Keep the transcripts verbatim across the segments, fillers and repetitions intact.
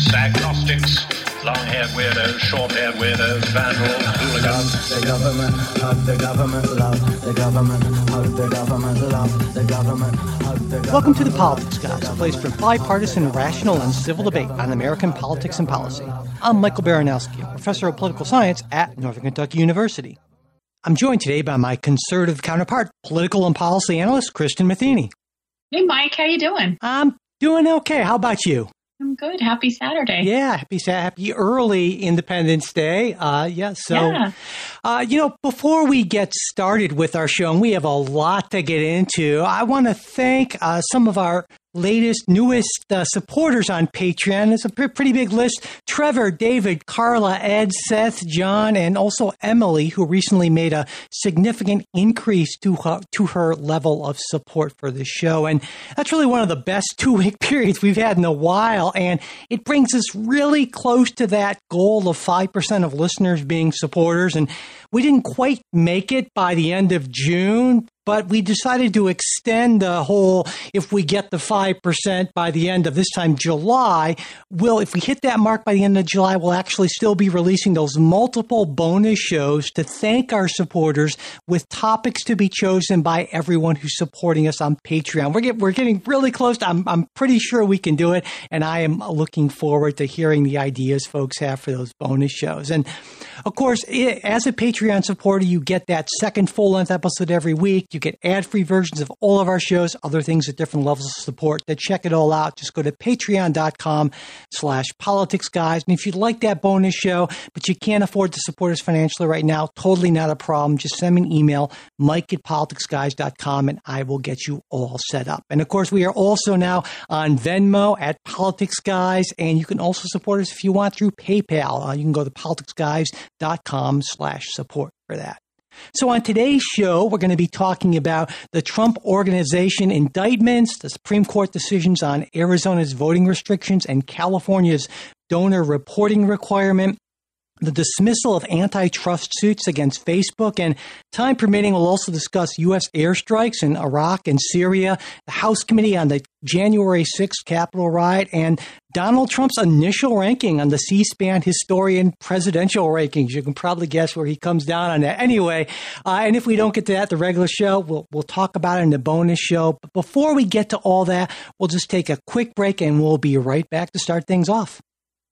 atheists, agnostics, long-haired weirdos, short-haired weirdos, vandals, hooligans. The government, hug the government, love the government, hug the government, love the government, hug the government. Welcome to The Politics Guys, a place for bipartisan, rational, and civil debate on American politics and policy. I'm Michael Baranowski, a professor of political science at Northern Kentucky University. I'm joined today by my conservative counterpart, political and policy analyst, Kristen Matheny. Hey, Mike, how you doing? I'm doing okay. How about you? I'm good. Happy Saturday. Yeah, happy happy early Independence Day. Uh, yeah, so, yeah. Uh, you know, before we get started with our show, and we have a lot to get into, I want to thank uh, some of our latest, newest uh, supporters on Patreon. It's a pre- pretty big list. Trevor, David, Carla, Ed, Seth, John, and also Emily, who recently made a significant increase to her, to her level of support for the show. And that's really one of the best two-week periods we've had in a while. And it brings us really close to that goal of five percent of listeners being supporters. And we didn't quite make it by the end of June, but we decided to extend the whole, if we get the five percent by the end of this time, July, we'll, if we hit that mark by the end of July, we'll actually still be releasing those multiple bonus shows to thank our supporters with topics to be chosen by everyone who's supporting us on Patreon. We're, get, we're getting really close. To, I'm, I'm pretty sure we can do it, and I am looking forward to hearing the ideas folks have for those bonus shows. And of course, it, as a Patreon supporter, you get that second full-length episode every week. You get ad-free versions of all of our shows, other things at different levels of support. To check it all out, just go to patreon.com slash politics guys. And if you'd like that bonus show, but you can't afford to support us financially right now, totally not a problem. Just send me an email, mike at politics guys dot com, and I will get you all set up. And of course, we are also now on Venmo at Politics Guys, and you can also support us if you want through PayPal. Uh, you can go to politicsguys.com slash support for that. So on today's show, we're going to be talking about the Trump Organization indictments, the Supreme Court decisions on Arizona's voting restrictions and California's donor reporting requirement, the dismissal of antitrust suits against Facebook, and time permitting, we'll also discuss U S airstrikes in Iraq and Syria, the House Committee on the January sixth Capitol riot, and Donald Trump's initial ranking on the C-SPAN historian presidential rankings. You can probably guess where he comes down on that. Anyway, uh, and if we don't get to that, the regular show, we'll, we'll talk about it in the bonus show. But before we get to all that, we'll just take a quick break, and we'll be right back to start things off.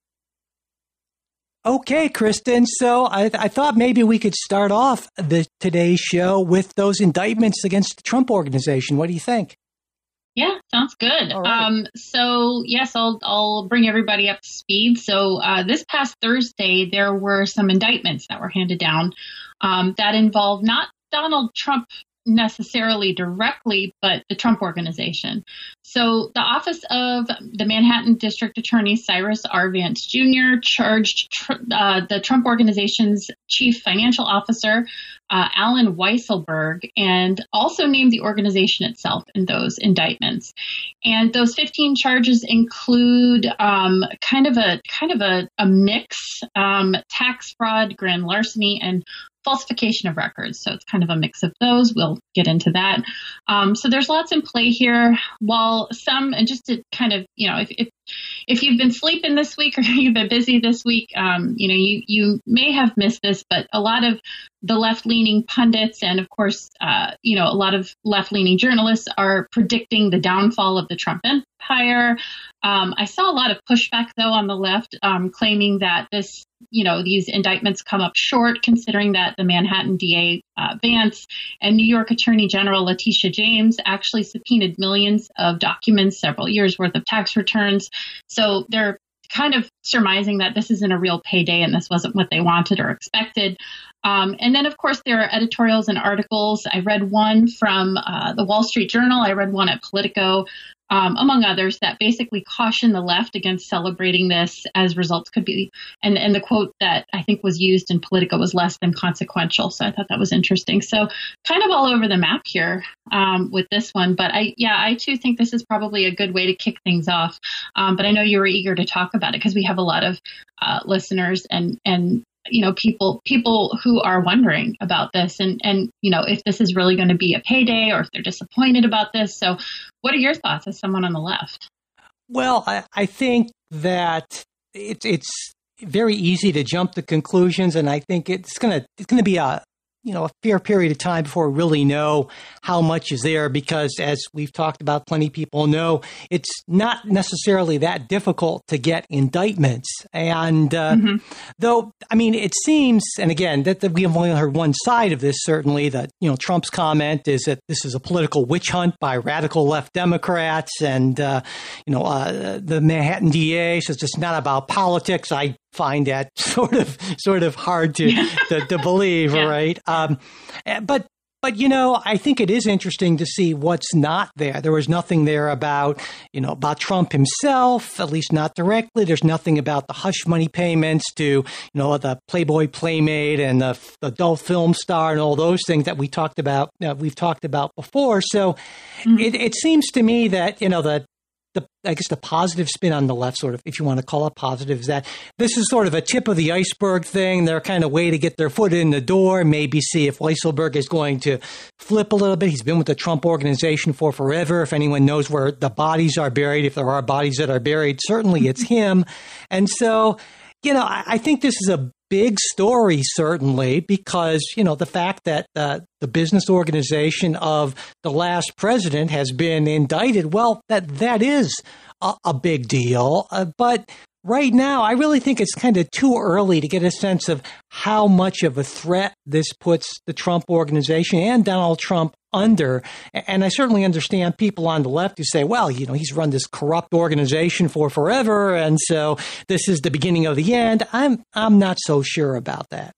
Okay, Kristen. So I, I thought maybe we could start off the today's show with those indictments against the Trump Organization. What do you think? Yeah, sounds good. All right. Um, so yes, I'll I'll bring everybody up to speed. So uh, this past Thursday, there were some indictments that were handed down um, that involved not Donald Trump necessarily directly, but the Trump Organization. So the office of the Manhattan District Attorney Cyrus R. Vance Junior charged tr- uh, the Trump Organization's chief financial officer, uh, Alan Weisselberg, and also named the organization itself in those indictments. And those fifteen charges include um, kind of a kind of a, a mix, um, tax fraud, grand larceny, and falsification of records. So it's kind of a mix of those. We'll get into that. Um, so there's lots in play here. While some, and just to kind of, you know, if if, if you've been sleeping this week or you've been busy this week, um, you know, you, you may have missed this, but a lot of the left-leaning pundits and, of course, uh, you know, a lot of left-leaning journalists are predicting the downfall of the Trump empire. Um, I saw a lot of pushback, though, on the left, um, claiming that this, you know, these indictments come up short, considering that the Manhattan D A uh, Vance and New York Attorney General Letitia James actually subpoenaed millions of documents, several years worth of tax returns. So they're kind of surmising that this isn't a real payday and this wasn't what they wanted or expected. Um, and then, of course, there are editorials and articles. I read one from uh, the Wall Street Journal. I read one at Politico, um, among others, that basically caution the left against celebrating this, as results could be. And, and the quote that I think was used in Politico was less than consequential. So I thought that was interesting. So kind of all over the map here um, with this one. But I, yeah, I too think this is probably a good way to kick things off. Um, but I know you were eager to talk about it because we have a lot of uh, listeners and, and, you know, people people who are wondering about this and, and, you know, if this is really going to be a payday or if they're disappointed about this. So what are your thoughts as someone on the left? Well, I, I think that it's it's very easy to jump to conclusions, and I think it's gonna it's gonna be a you know, a fair period of time before we really know how much is there, because as we've talked about, plenty of people know it's not necessarily that difficult to get indictments. And uh, mm-hmm. though, I mean, it seems, and again, that, that we have only heard one side of this, certainly, that, you know, Trump's comment is that this is a political witch hunt by radical left Democrats. And, uh, you know, uh, the Manhattan D A says it's not about politics. I find that sort of sort of hard to yeah. to, to believe, yeah. right? Um, but but you know, I think it is interesting to see what's not there. There was nothing there about you know about Trump himself, at least not directly. There's nothing about the hush money payments to you know the Playboy Playmate and the, the adult film star and all those things that we talked about. Uh, we've talked about before. So mm-hmm. it, it seems to me that you know the. The, I guess the positive spin on the left, sort of, if you want to call it positive, is that this is sort of a tip of the iceberg thing. They're kind of way to get their foot in the door, maybe see if Weisselberg is going to flip a little bit. He's been with the Trump organization for forever. If anyone knows where the bodies are buried, if there are bodies that are buried, certainly it's him. And so, you know, I, I think this is a big story, certainly, because, you know, the fact that uh, the business organization of the last president has been indicted, well, that that is a, a big deal. Uh, but right now, I really think it's kind of too early to get a sense of how much of a threat this puts the Trump organization and Donald Trump under. And I certainly understand people on the left who say, well, you know, he's run this corrupt organization for forever, and so this is the beginning of the end. I'm I'm not so sure about that.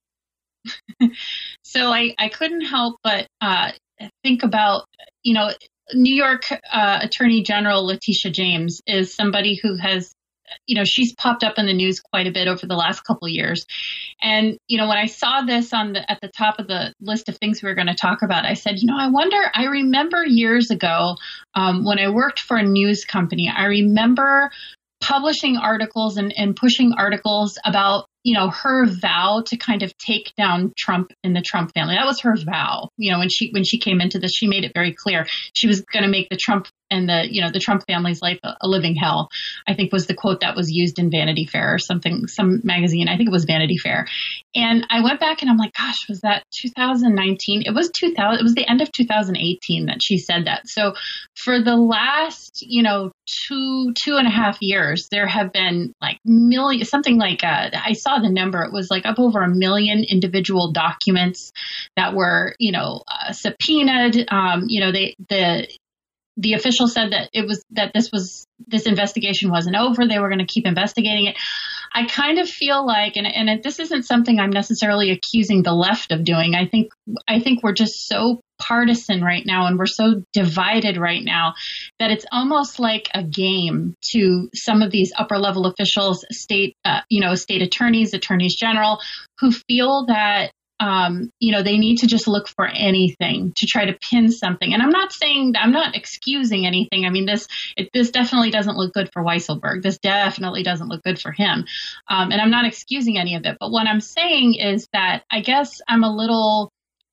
So I, I couldn't help but uh, think about, you know, New York uh, Attorney General Letitia James is somebody who has, you know, she's popped up in the news quite a bit over the last couple of years. And, you know, when I saw this on the, at the top of the list of things we were going to talk about, I said, you know, I wonder, I remember years ago um, when I worked for a news company, I remember publishing articles and, and pushing articles about, you know, her vow to kind of take down Trump and the Trump family. That was her vow. You know, when she when she came into this, she made it very clear she was going to make the Trump and the, you know, the Trump family's life a, a living hell, I think was the quote that was used in Vanity Fair or something, some magazine. I think it was Vanity Fair. And I went back and I'm like, gosh, was that two thousand nineteen? It was two thousand. It was the end of two thousand eighteen that she said that. So for the last, you know, two, two and a half years, there have been like million, something like, uh, I saw the number, it was like up over a million individual documents that were, you know, uh, subpoenaed. Um, you know, they, the, the official said that it was, that this was, this investigation wasn't over. They were going to keep investigating it. I kind of feel like, and, and it, this isn't something I'm necessarily accusing the left of doing. I think, I think we're just so partisan right now, and we're so divided right now that it's almost like a game to some of these upper level officials, state, uh, you know, state attorneys, attorneys general, who feel that, um, you know, they need to just look for anything to try to pin something. And I'm not saying, I'm not excusing anything. I mean, this, it, this definitely doesn't look good for Weisselberg. This definitely doesn't look good for him. Um, and I'm not excusing any of it. But what I'm saying is that I guess I'm a little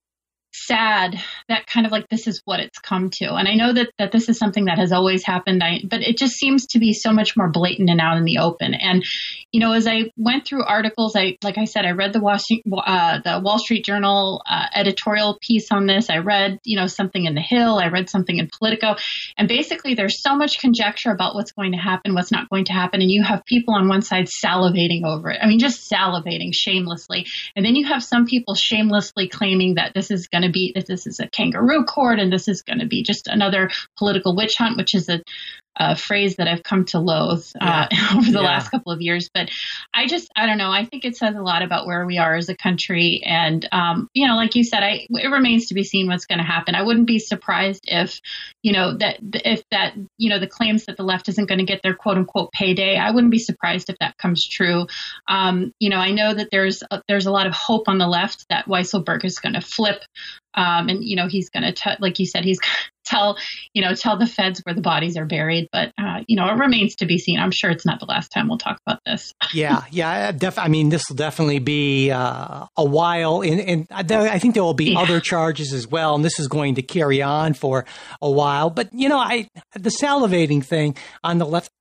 sad that kind of like this is what it's come to. And I know that that this is something that has always happened, I, but it just seems to be so much more blatant and out in the open. And, you know, as I went through articles, I, like I said, I read the Washington, uh, the Wall Street Journal uh, editorial piece on this. I read, you know, something in The Hill. I read something in Politico. And basically there's so much conjecture about what's going to happen, what's not going to happen. And you have people on one side salivating over it. I mean, just salivating shamelessly. And then you have some people shamelessly claiming that this is going to be that this is a kangaroo court and this is going to be just another political witch hunt, which is a, a phrase that I've come to loathe uh, yeah. over the yeah. last couple of years. But I just, I don't know. I think it says a lot about where we are as a country. And, um, you know, like you said, I, it remains to be seen what's going to happen. I wouldn't be surprised if, you know, that if that, you know, the claims that the left isn't going to get their quote unquote payday, I wouldn't be surprised if that comes true. Um, you know, I know that there's, a, there's a lot of hope on the left that Weisselberg is going to flip. Um, and, you know, he's going to, like you said, he's going to tell, you know, tell the feds where the bodies are buried. But, uh, you know, it remains to be seen. I'm sure it's not the last time we'll talk about this. yeah. Yeah. Def- I mean, this will definitely be uh, a while. And, and I think there will be yeah. other charges as well. And this is going to carry on for a while. But, you know, I the salivating thing on the left,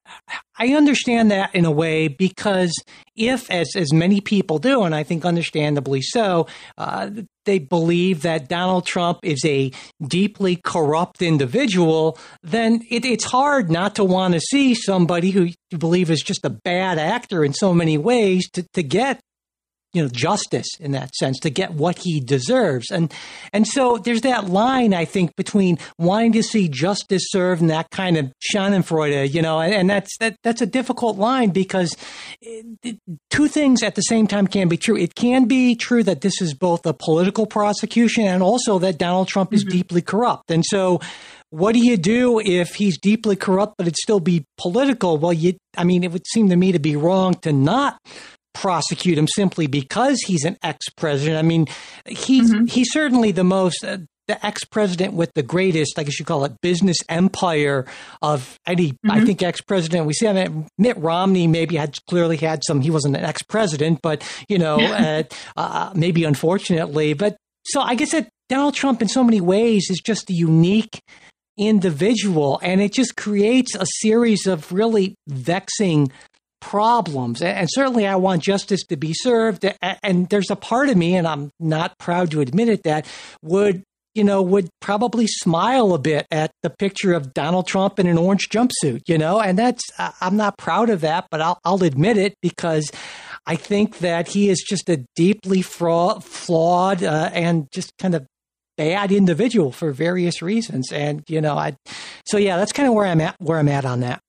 I understand that in a way because if, as as many people do, and I think understandably so, uh, they believe that Donald Trump is a deeply corrupt individual, then it, it's hard not to want to see somebody who you believe is just a bad actor in so many ways to, to get, you know, justice in that sense, to get what he deserves. And and so there's that line, I think, between wanting to see justice served and that kind of schadenfreude, you know, and, and that's that that's a difficult line because it, it, two things at the same time can be true. It can be true that this is both a political prosecution and also that Donald Trump is mm-hmm. deeply corrupt. And so what do you do if he's deeply corrupt, but it'd still be political? Well, you, I mean, it would seem to me to be wrong to not prosecute him simply because he's an ex-president. I mean, he's mm-hmm. he's certainly the most uh, the ex-president with the greatest, I guess you call it, business empire of any, mm-hmm. I think, ex-president we see. I mean, Mitt Romney maybe had clearly had some. He wasn't an ex-president, but you know, uh, uh, maybe unfortunately. But so I guess that Donald Trump, in so many ways, is just a unique individual, and it just creates a series of really vexing problems. And certainly I want justice to be served. And there's a part of me, and I'm not proud to admit it, that would, you know, would probably smile a bit at the picture of Donald Trump in an orange jumpsuit, you know, and that's, I'm not proud of that, but I'll, I'll admit it because I think that he is just a deeply fra- flawed uh, and just kind of bad individual for various reasons. And, you know, I, so yeah, that's kind of where I'm at, where I'm at on that.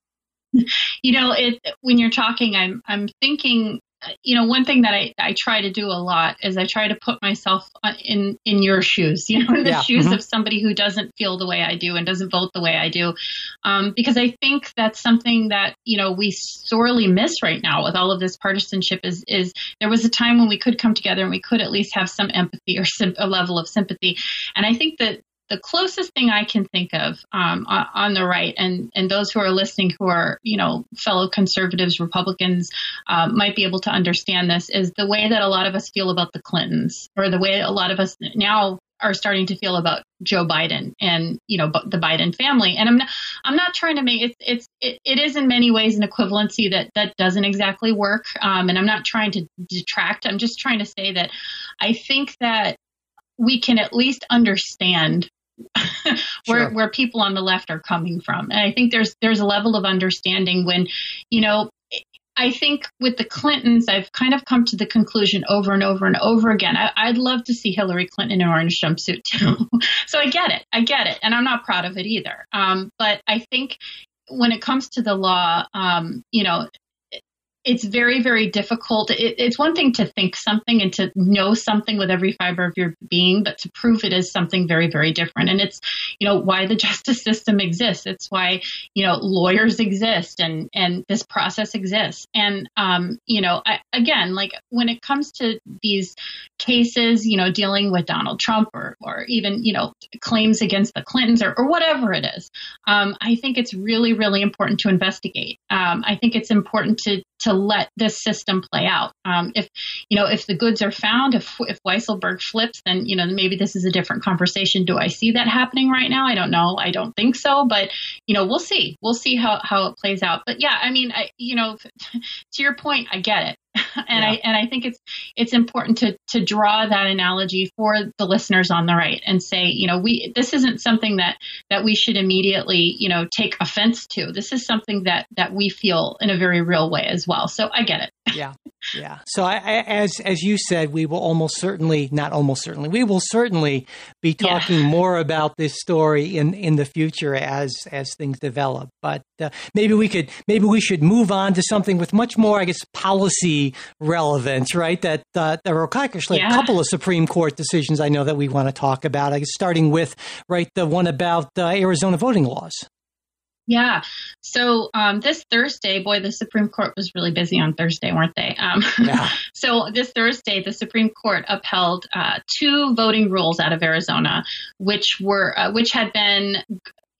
You know, it, when you're talking, I'm I'm thinking, you know, one thing that I, I try to do a lot is I try to put myself in, in your shoes, you know, in the yeah. shoes mm-hmm. of somebody who doesn't feel the way I do and doesn't vote the way I do. Um, because I think that's something that, you know, we sorely miss right now with all of this partisanship is, is there was a time when we could come together and we could at least have some empathy or sim- a level of sympathy. And I think that the closest thing I can think of um, on, on the right, and, and those who are listening who are, you know, fellow conservatives, Republicans, uh, might be able to understand this, is the way that a lot of us feel about the Clintons, or the way a lot of us now are starting to feel about Joe Biden and, you know, the Biden family. And I'm not, I'm not trying to make it, it's, it, it is in many ways an equivalency that, that doesn't exactly work. Um, and I'm not trying to detract. I'm just trying to say that I think that we can at least understand where, sure. where people on the left are coming from. And I think there's, there's a level of understanding when, you know, I think with the Clintons, I've kind of come to the conclusion over and over and over again. I, I'd love to see Hillary Clinton in an orange jumpsuit too. So I get it. I get it. And I'm not proud of it either. Um, but I think when it comes to the law, um, you know, it's very, very difficult. It, it's one thing to think something and to know something with every fiber of your being, but to prove it is something very, very different. And it's, you know, why the justice system exists. It's why, you know, lawyers exist and, and this process exists. And, um, you know, I, again, like when it comes to these cases, you know, dealing with Donald Trump or, or even, you know, claims against the Clintons or, or whatever it is, um, I think it's really, really important to investigate. Um, I think it's important to, to let this system play out. Um, if, you know, if the goods are found, if, if Weisselberg flips, then, you know, maybe this is a different conversation. Do I see that happening right now? I don't know. I don't think so, but, you know, we'll see. We'll see how, how it plays out. But yeah, I mean, I, you know, to your point, I get it. And yeah. I and I think it's it's important to to draw that analogy for the listeners on the right and say, you know, we this isn't something that that we should immediately, you know, take offense to. This is something that that we feel in a very real way as well. So I get it. Yeah. Yeah. So I, I, as as you said, we will almost certainly, not almost certainly, we will certainly be talking yeah. more about this story in, in the future as as things develop. But uh, maybe we could, maybe we should move on to something with much more, I guess, policy relevance, right? That uh, there are actually yeah. a couple of Supreme Court decisions I know that we want to talk about. I guess starting with, right, the one about uh, Arizona voting laws. Yeah. So um, this Thursday, boy, the Supreme Court was really busy on Thursday, weren't they? Um, yeah. So this Thursday, the Supreme Court upheld uh, two voting rules out of Arizona, which were uh, which had been,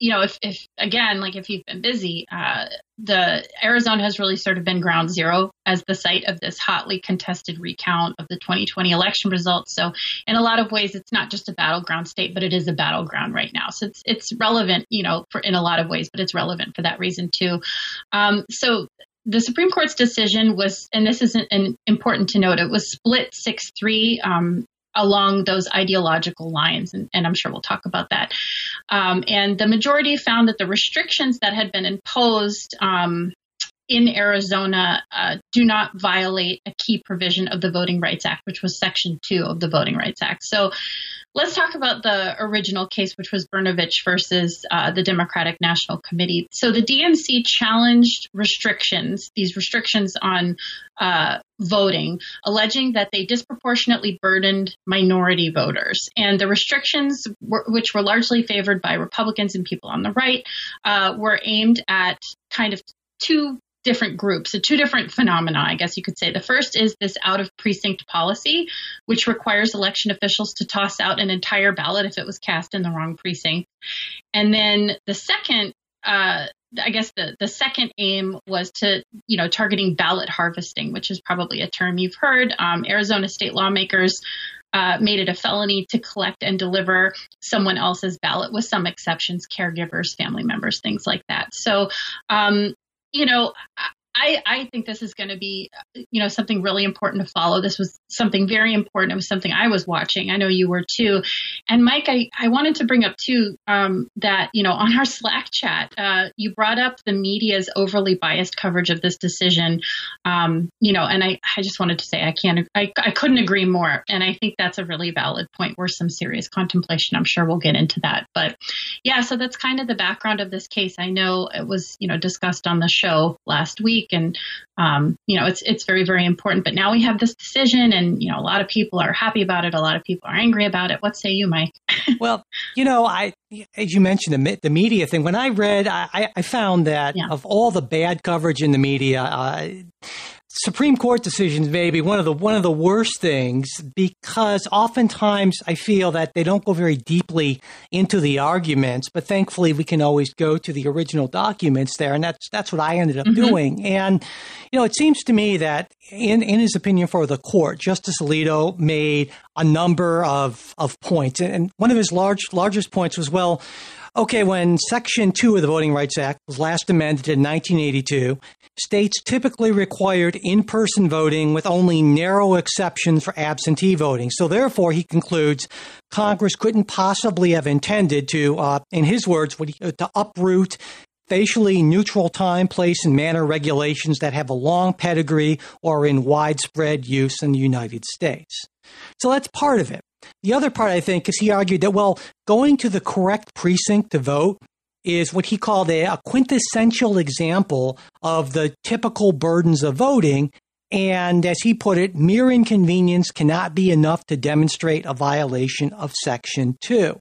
you know, if, if again, like if you've been busy, uh, the Arizona has really sort of been ground zero as the site of this hotly contested recount of the twenty twenty election results. So in a lot of ways, it's not just a battleground state, but it is a battleground right now. So it's it's relevant, you know, for, in a lot of ways, but it's relevant for that reason too. Um, so the Supreme Court's decision was, and this is an, important to note, it was split six three um, along those ideological lines, and, and I'm sure we'll talk about that. Um, and the majority found that the restrictions that had been imposed um, in Arizona uh, do not violate a key provision of the Voting Rights Act, which was Section two of the Voting Rights Act. So let's talk about the original case, which was Brnovich versus uh, the Democratic National Committee. So the D N C challenged restrictions, these restrictions on uh, voting, alleging that they disproportionately burdened minority voters. And the restrictions, were, which were largely favored by Republicans and people on the right, uh, were aimed at kind of two different groups, so two different phenomena, I guess you could say. The first is this out of precinct policy, which requires election officials to toss out an entire ballot if it was cast in the wrong precinct. And then the second, uh, I guess the, the second aim was to, you know, targeting ballot harvesting, which is probably a term you've heard. Um, Arizona state lawmakers uh, made it a felony to collect and deliver someone else's ballot, with some exceptions, caregivers, family members, things like that. So, um, you know, I, I think this is going to be, you know, something really important to follow. This was something very important. It was something I was watching. I know you were too. And Mike, I, I wanted to bring up too um, that, you know, on our Slack chat, uh, you brought up the media's overly biased coverage of this decision. Um, you know, and I, I just wanted to say I can't, I, I couldn't agree more. And I think that's a really valid point worth some serious contemplation. I'm sure we'll get into that. But yeah, so that's kind of the background of this case. I know it was, you know, discussed on the show last week. And, um, you know, it's it's very, very important. But now we have this decision, and, you know, a lot of people are happy about it. A lot of people are angry about it. What say you, Mike? Well, you know, I, as you mentioned, the, the media thing, when I read, I, I found that yeah. of all the bad coverage in the media, uh, Supreme Court decisions may be one of the one of the worst things, because oftentimes I feel that they don't go very deeply into the arguments, but thankfully we can always go to the original documents there, and that's that's what I ended up mm-hmm. doing. And you know, it seems to me that in in his opinion for the court, Justice Alito made a number of of points, and one of his large largest points was, well, okay, when Section two of the Voting Rights Act was last amended in nineteen eighty-two, states typically required in-person voting with only narrow exceptions for absentee voting. So therefore, he concludes, Congress couldn't possibly have intended to, uh, in his words, to uproot facially neutral time, place, and manner regulations that have a long pedigree or are in widespread use in the United States. So that's part of it. The other part, I think, is he argued that, well, going to the correct precinct to vote is what he called a, a quintessential example of the typical burdens of voting. And as he put it, mere inconvenience cannot be enough to demonstrate a violation of Section two.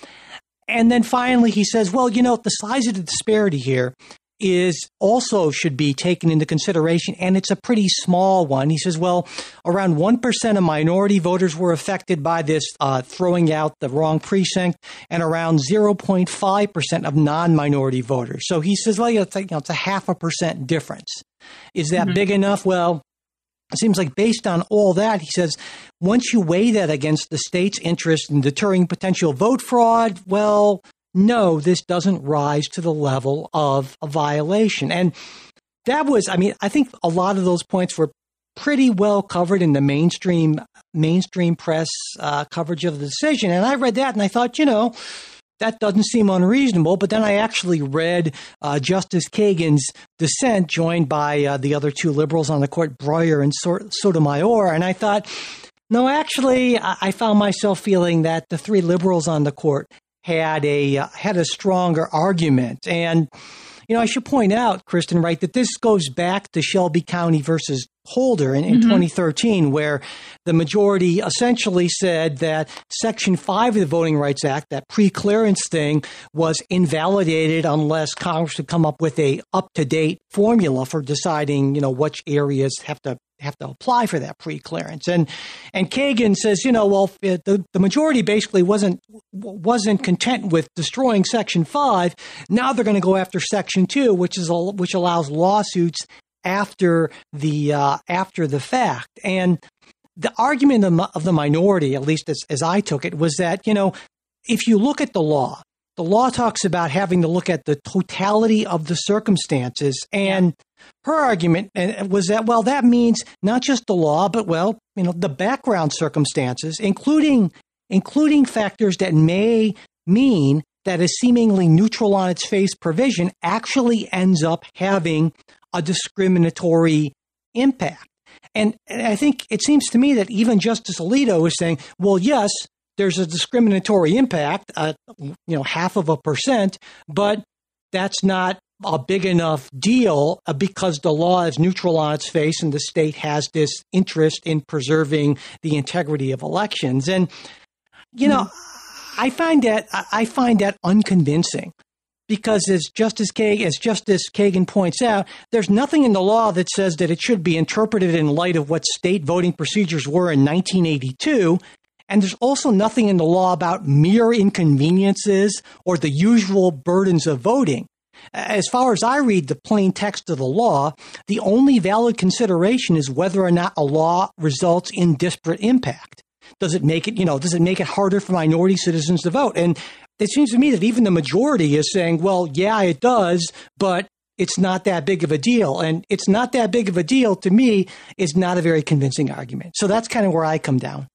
And then finally, he says, well, you know, the size of the disparity here is also should be taken into consideration, and it's a pretty small one. He says, well, around one percent of minority voters were affected by this uh, throwing out the wrong precinct, and around zero point five percent of non-minority voters. So he says, well, it's, you know, it's a half a percent difference. Is that mm-hmm. big enough? Well, it seems like based on all that, he says, once you weigh that against the state's interest in deterring potential vote fraud, well, no, this doesn't rise to the level of a violation. And that was, I mean, I think a lot of those points were pretty well covered in the mainstream mainstream press uh, coverage of the decision. And I read that and I thought, you know, that doesn't seem unreasonable. But then I actually read uh, Justice Kagan's dissent, joined by uh, the other two liberals on the court, Breyer and Sotomayor. And I thought, no, actually, I found myself feeling that the three liberals on the court had a uh, had a stronger argument. And, you know, I should point out, Kristen, right, that this goes back to Shelby County versus Holder in, in mm-hmm. twenty thirteen, where the majority essentially said that Section five of the Voting Rights Act, that pre-clearance thing, was invalidated unless Congress would come up with a up-to-date formula for deciding, you know, which areas have to have to apply for that pre-clearance. And and Kagan says, you know, well, it, the the majority basically wasn't wasn't content with destroying Section five. Now they're going to go after Section two, which is a, which allows lawsuits after the uh, after the fact. And the argument of the, of the minority, at least as, as I took it, was that, you know, if you look at the law, the law talks about having to look at the totality of the circumstances. And her argument was that, well, that means not just the law, but, well, you know, the background circumstances, including including factors that may mean that a seemingly neutral on its face provision actually ends up having a discriminatory impact. And I think it seems to me that even Justice Alito is saying, well, yes, there's a discriminatory impact, uh, you know, half of a percent, but that's not a big enough deal uh, because the law is neutral on its face and the state has this interest in preserving the integrity of elections. And, you know, mm-hmm. I find that I find that unconvincing. Because as Justice Kagan, as Justice Kagan points out, there's nothing in the law that says that it should be interpreted in light of what state voting procedures were in nineteen eighty-two. And there's also nothing in the law about mere inconveniences or the usual burdens of voting. As far as I read the plain text of the law, the only valid consideration is whether or not a law results in disparate impact. Does it make it, you know, does it make it harder for minority citizens to vote? And it seems to me that even the majority is saying, well, yeah, it does, but it's not that big of a deal. And it's not that big of a deal to me is not a very convincing argument. So that's kind of where I come down.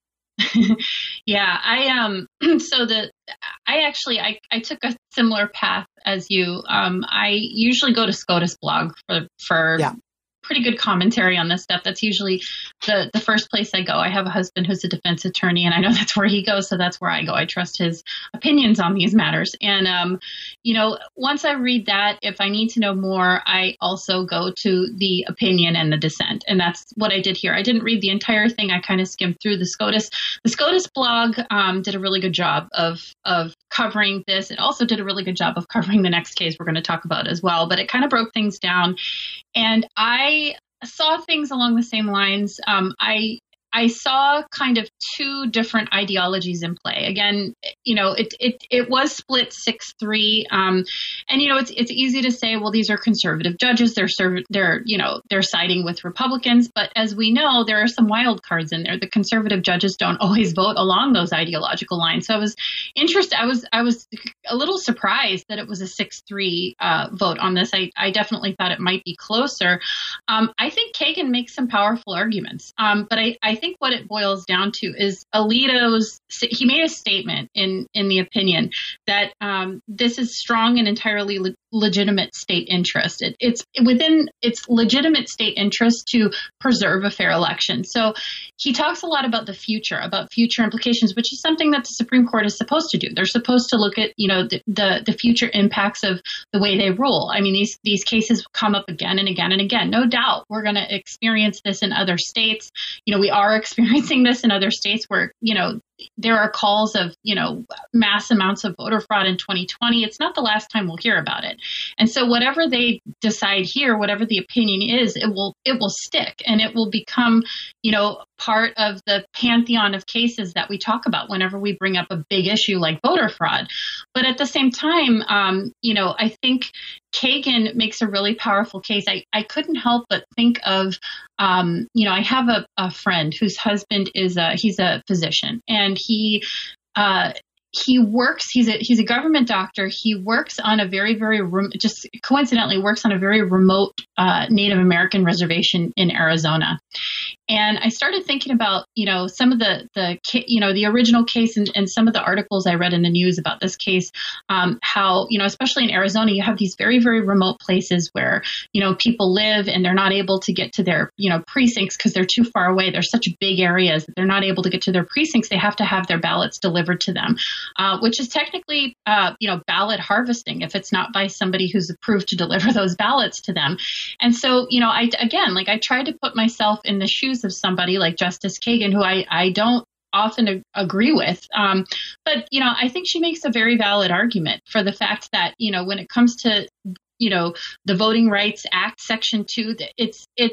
yeah, I um so the I actually I, I took a similar path as you. Um I usually go to SCOTUS blog for for yeah. pretty good commentary on this stuff. That's usually the, the first place I go. I have a husband who's a defense attorney, and I know that's where he goes, so that's where I go. I trust his opinions on these matters. And, um, you know, once I read that, if I need to know more, I also go to the opinion and the dissent. And that's what I did here. I didn't read the entire thing. I kind of skimmed through the SCOTUS. The SCOTUS blog um, did a really good job of of covering this. It also did a really good job of covering the next case we're going to talk about as well. But it kind of broke things down. And I saw things along the same lines. Um, I I saw kind of two different ideologies in play. Again, you know, it it it was split six three, um, and you know, it's it's easy to say, well, these are conservative judges. They're serv- they're you know they're siding with Republicans, but as we know, there are some wild cards in there. The conservative judges don't always vote along those ideological lines. So I was interested. I was I was a little surprised that it was a six three uh, vote on this. I I definitely thought it might be closer. Um, I think Kagan makes some powerful arguments, um, but I I. I think what it boils down to is Alito's, he made a statement in, in the opinion that um, this is strong and entirely le- legitimate state interest. It, it's within its legitimate state interest to preserve a fair election. So he talks a lot about the future, about future implications, which is something that the Supreme Court is supposed to do. They're supposed to look at, you know, the, the, the future impacts of the way they rule. I mean, these, these cases come up again and again and again. No doubt we're going to experience this in other states. You know, we are experiencing this in other states where, you know, there are calls of, you know, mass amounts of voter fraud in twenty twenty. It's not the last time we'll hear about it. And so whatever they decide here, whatever the opinion is, it will it will stick and it will become, you know, part of the pantheon of cases that we talk about whenever we bring up a big issue like voter fraud. But at the same time, um, you know, I think Kagan makes a really powerful case. I, I couldn't help but think of, um, you know, I have a, a friend whose husband is a, he's a physician and he, uh, he works, he's a, he's a government doctor. He works on a very, very, rem- just coincidentally works on a very remote uh, Native American reservation in Arizona. And I started thinking about, you know, some of the, the you know, the original case and, and some of the articles I read in the news about this case, um, how, you know, especially in Arizona, you have these very, very remote places where, you know, people live and they're not able to get to their, you know, precincts because they're too far away. They're such big areas that they're not able to get to their precincts. They have to have their ballots delivered to them, uh, which is technically, uh, you know, ballot harvesting if it's not by somebody who's approved to deliver those ballots to them. And so, you know, I, again, like I tried to put myself in the shoes of somebody like Justice Kagan, who I, I don't often ag- agree with. Um, but, you know, I think she makes a very valid argument for the fact that, you know, when it comes to, you know, the Voting Rights Act, Section two, it's it's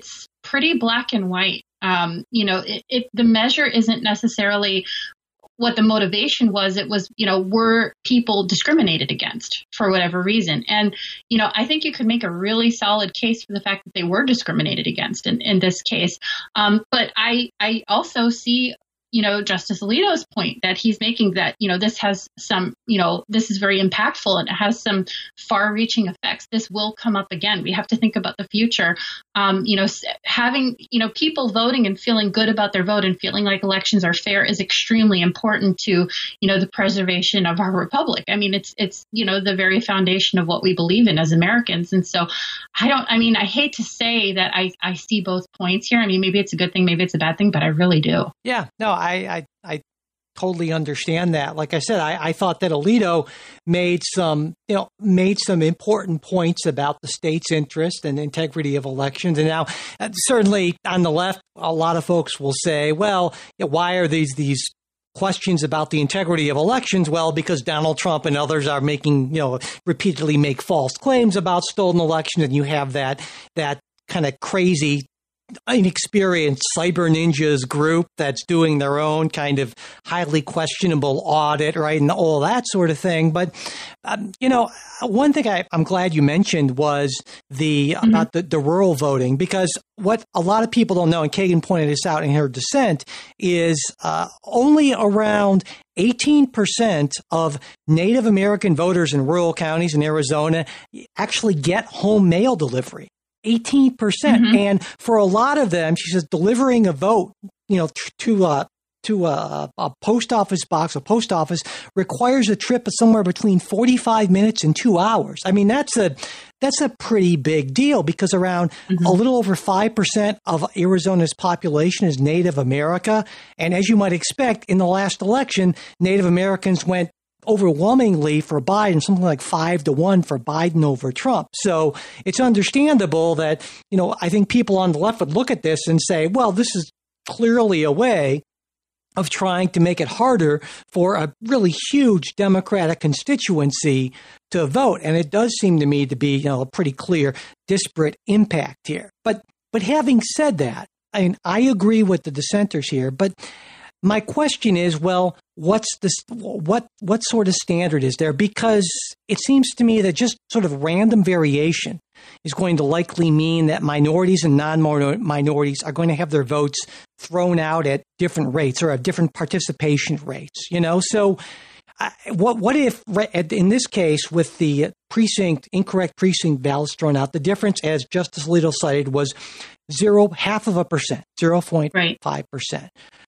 pretty black and white. Um, you know, it, it, the measure isn't necessarily what the motivation was. It was, you know, were people discriminated against for whatever reason? And, you know, I think you could make a really solid case for the fact that they were discriminated against in, in this case. Um, but I, I also see, you know, Justice Alito's point that he's making, that, you know, this has some, you know, this is very impactful and it has some far reaching effects. This will come up again. We have to think about the future. Um, you know, having, you know, people voting and feeling good about their vote and feeling like elections are fair is extremely important to, you know, the preservation of our republic. I mean, it's, it's, you know, the very foundation of what we believe in as Americans. And so I don't, I mean, I hate to say that I, I see both points here. I mean, maybe it's a good thing, maybe it's a bad thing, but I really do. Yeah, no, I, I, I totally understand that. Like I said, I, I thought that Alito made some, you know, made some important points about the state's interest and integrity of elections. And now, uh, certainly on the left, a lot of folks will say, well, you know, why are these these questions about the integrity of elections? Well, because Donald Trump and others are making, you know, repeatedly make false claims about stolen elections, and you have that that kind of crazy, inexperienced cyber ninjas group that's doing their own kind of highly questionable audit, right, and all that sort of thing. But um, you know, one thing I, I'm glad you mentioned was the mm-hmm. about the, the rural voting, because what a lot of people don't know, and Kagan pointed this out in her dissent, is uh, only around eighteen percent of Native American voters in rural counties in Arizona actually get home mail delivery. eighteen percent. Mm-hmm. And for a lot of them, she says, delivering a vote, you know, to uh, to a, a post office box, a post office, requires a trip of somewhere between forty-five minutes and two hours. I mean, that's a that's a pretty big deal, because around mm-hmm. a little over five percent of Arizona's population is Native America. And as you might expect, in the last election, Native Americans went overwhelmingly for Biden, something like five to one for Biden over Trump. So it's understandable that, you know, I think people on the left would look at this and say, well, this is clearly a way of trying to make it harder for a really huge Democratic constituency to vote. And it does seem to me to be, you know, a pretty clear disparate impact here. But but having said that, I mean, I agree with the dissenters here, but my question is, well, what's this? What what sort of standard is there? Because it seems to me that just sort of random variation is going to likely mean that minorities and non-minorities are going to have their votes thrown out at different rates or at different participation rates. You know, so uh, what what if in this case with the precinct incorrect precinct ballots thrown out, the difference, as Justice Alito cited, was zero half of a percent, zero point five percent.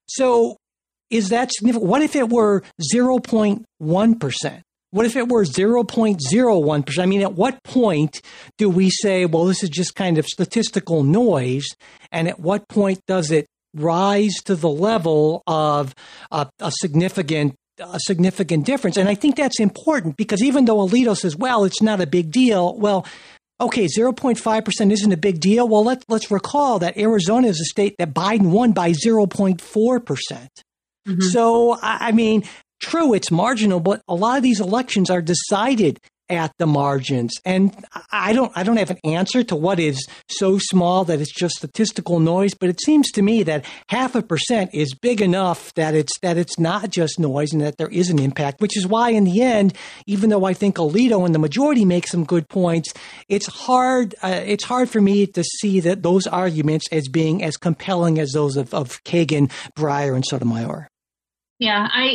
So is that significant? What if it were zero point one percent? What if it were zero point zero one percent? I mean, at what point do we say, well, this is just kind of statistical noise? And at what point does it rise to the level of a, a significant a significant difference? And I think that's important, because even though Alito says, well, it's not a big deal, well, okay, zero point five percent isn't a big deal. Well, let's, let's recall that Arizona is a state that Biden won by zero point four percent. Mm-hmm. So, I mean, true, it's marginal, but a lot of these elections are decided at the margins. And I don't I don't have an answer to what is so small that it's just statistical noise, but it seems to me that half a percent is big enough that it's that it's not just noise and that there is an impact, which is why in the end, even though I think Alito and the majority make some good points, it's hard uh, it's hard for me to see that those arguments as being as compelling as those of, of Kagan, Breyer, and Sotomayor. Yeah, I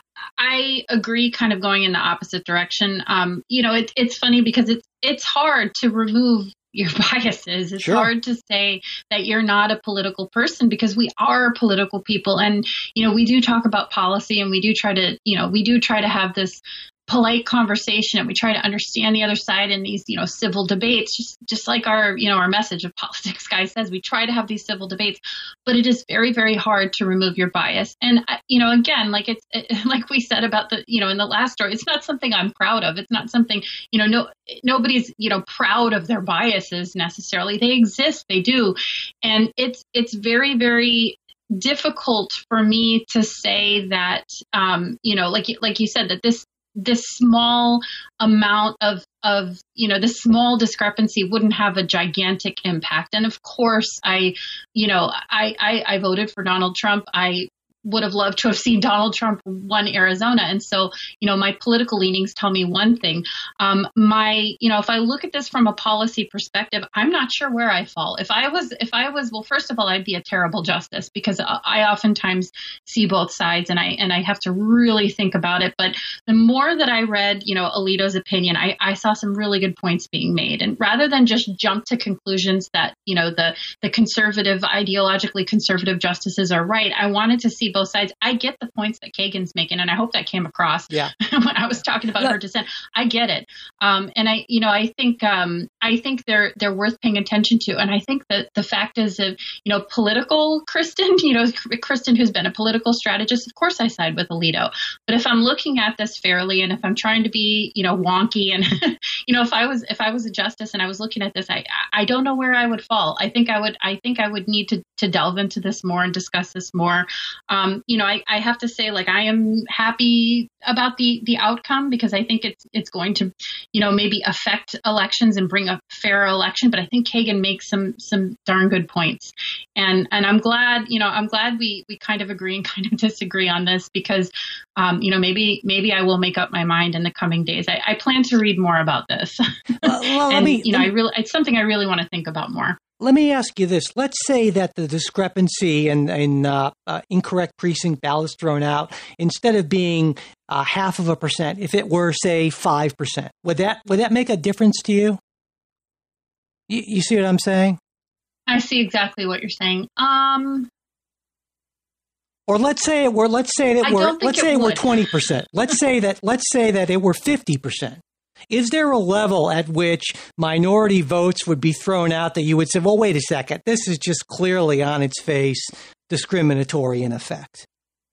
I agree, kind of going in the opposite direction. Um, you know, it, it's funny because it's it's hard to remove your biases. It's sure. hard to say that you're not a political person, because we are political people. And, you know, we do talk about policy, and we do try to, you know, we do try to have this polite conversation, and we try to understand the other side in these, you know, civil debates, just, just like our, you know, our message of Politics Guy says, we try to have these civil debates, but it is very, very hard to remove your bias. And, you know, again, like it's, it, like we said about the, you know, in the last story, it's not something I'm proud of. It's not something, you know, no, nobody's, you know, proud of their biases necessarily. They exist, they do. And it's, it's very, very difficult for me to say that, um, you know, like, like you said, that this, this small amount of, of, you know, this small discrepancy wouldn't have a gigantic impact. And of course, I, you know, I, I, I voted for Donald Trump. I would have loved to have seen Donald Trump won Arizona. And so, you know, my political leanings tell me one thing. Um, my, you know, if I look at this from a policy perspective, I'm not sure where I fall. If I was, if I was, well, first of all, I'd be a terrible justice because I oftentimes see both sides and I, and I have to really think about it. But the more that I read, you know, Alito's opinion, I, I saw some really good points being made. And rather than just jump to conclusions that, you know, the, the conservative, ideologically conservative justices are right, I wanted to see both sides. I get the points that Kagan's making, and I hope that came across yeah. when I was talking about yeah. her dissent. I get it. Um, and I, you know, I think, um, I think they're, they're worth paying attention to. And I think that the fact is that, you know, political Kristen, you know, Kristen, who's been a political strategist, of course I side with Alito. But if I'm looking at this fairly, and if I'm trying to be, you know, wonky and, you know, if I was, if I was a justice and I was looking at this, I, I don't know where I would fall. I think I would, I think I would need to, to delve into this more and discuss this more. Um, you know, I, I have to say, like, I am happy about the, the outcome because I think it's, it's going to, you know, maybe affect elections and bring a fair election. But I think Kagan makes some, some darn good points. And, and I'm glad, you know, I'm glad we, we kind of agree and kind of disagree on this because, um, you know, maybe, maybe I will make up my mind in the coming days. I, I plan to read more about this. Well, well, and, me, you know, me, I really, it's something I really want to think about more. Let me ask you this. Let's say that the discrepancy in, in uh, uh, incorrect precinct ballots thrown out, instead of being uh, half of a percent, if it were, say, five percent, would that would that make a difference to you? You, you see what I'm saying? I see exactly what you're saying. Um, or let's say it were. Let's say it were. Let's say it, it were twenty percent. Let's say that. Let's say that it were fifty percent. Is there a level at which minority votes would be thrown out that you would say, well, wait a second, this is just clearly on its face discriminatory in effect?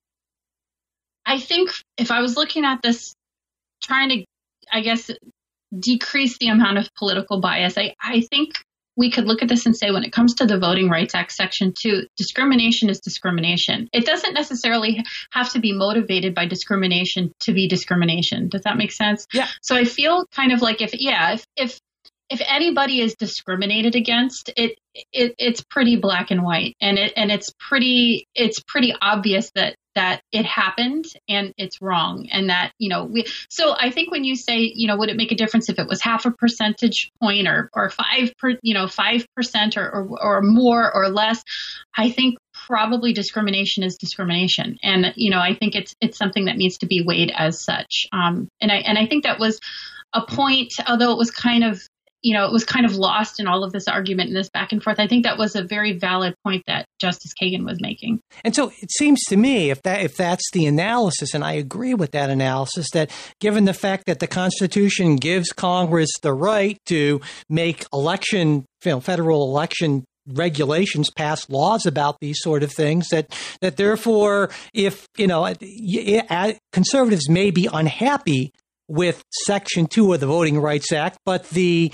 I think if I was looking at this, trying to, I guess, decrease the amount of political bias, I, I think we could look at this and say, when it comes to the Voting Rights Act, Section two, discrimination is discrimination. It doesn't necessarily have to be motivated by discrimination to be discrimination. Does that make sense? Yeah. So I feel kind of like if, yeah, if, if, if anybody is discriminated against, it, it it's pretty black and white, and it and it's pretty it's pretty obvious that that it happened and it's wrong, and that, you know, we. So I think when you say, you know, would it make a difference if it was half a percentage point or or five per, you know, five percent or, or or more or less? I think probably discrimination is discrimination, and you know, I think it's it's something that needs to be weighed as such. Um, and I and I think that was a point, although it was kind of. You know, it was kind of lost in all of this argument and this back and forth. I think that was a very valid point that Justice Kagan was making. And so it seems to me, if that if that's the analysis, and I agree with that analysis, that given the fact that the Constitution gives Congress the right to make election, you know, federal election regulations, pass laws about these sort of things, that that therefore, if, you know, conservatives may be unhappy with Section two of the Voting Rights Act, but the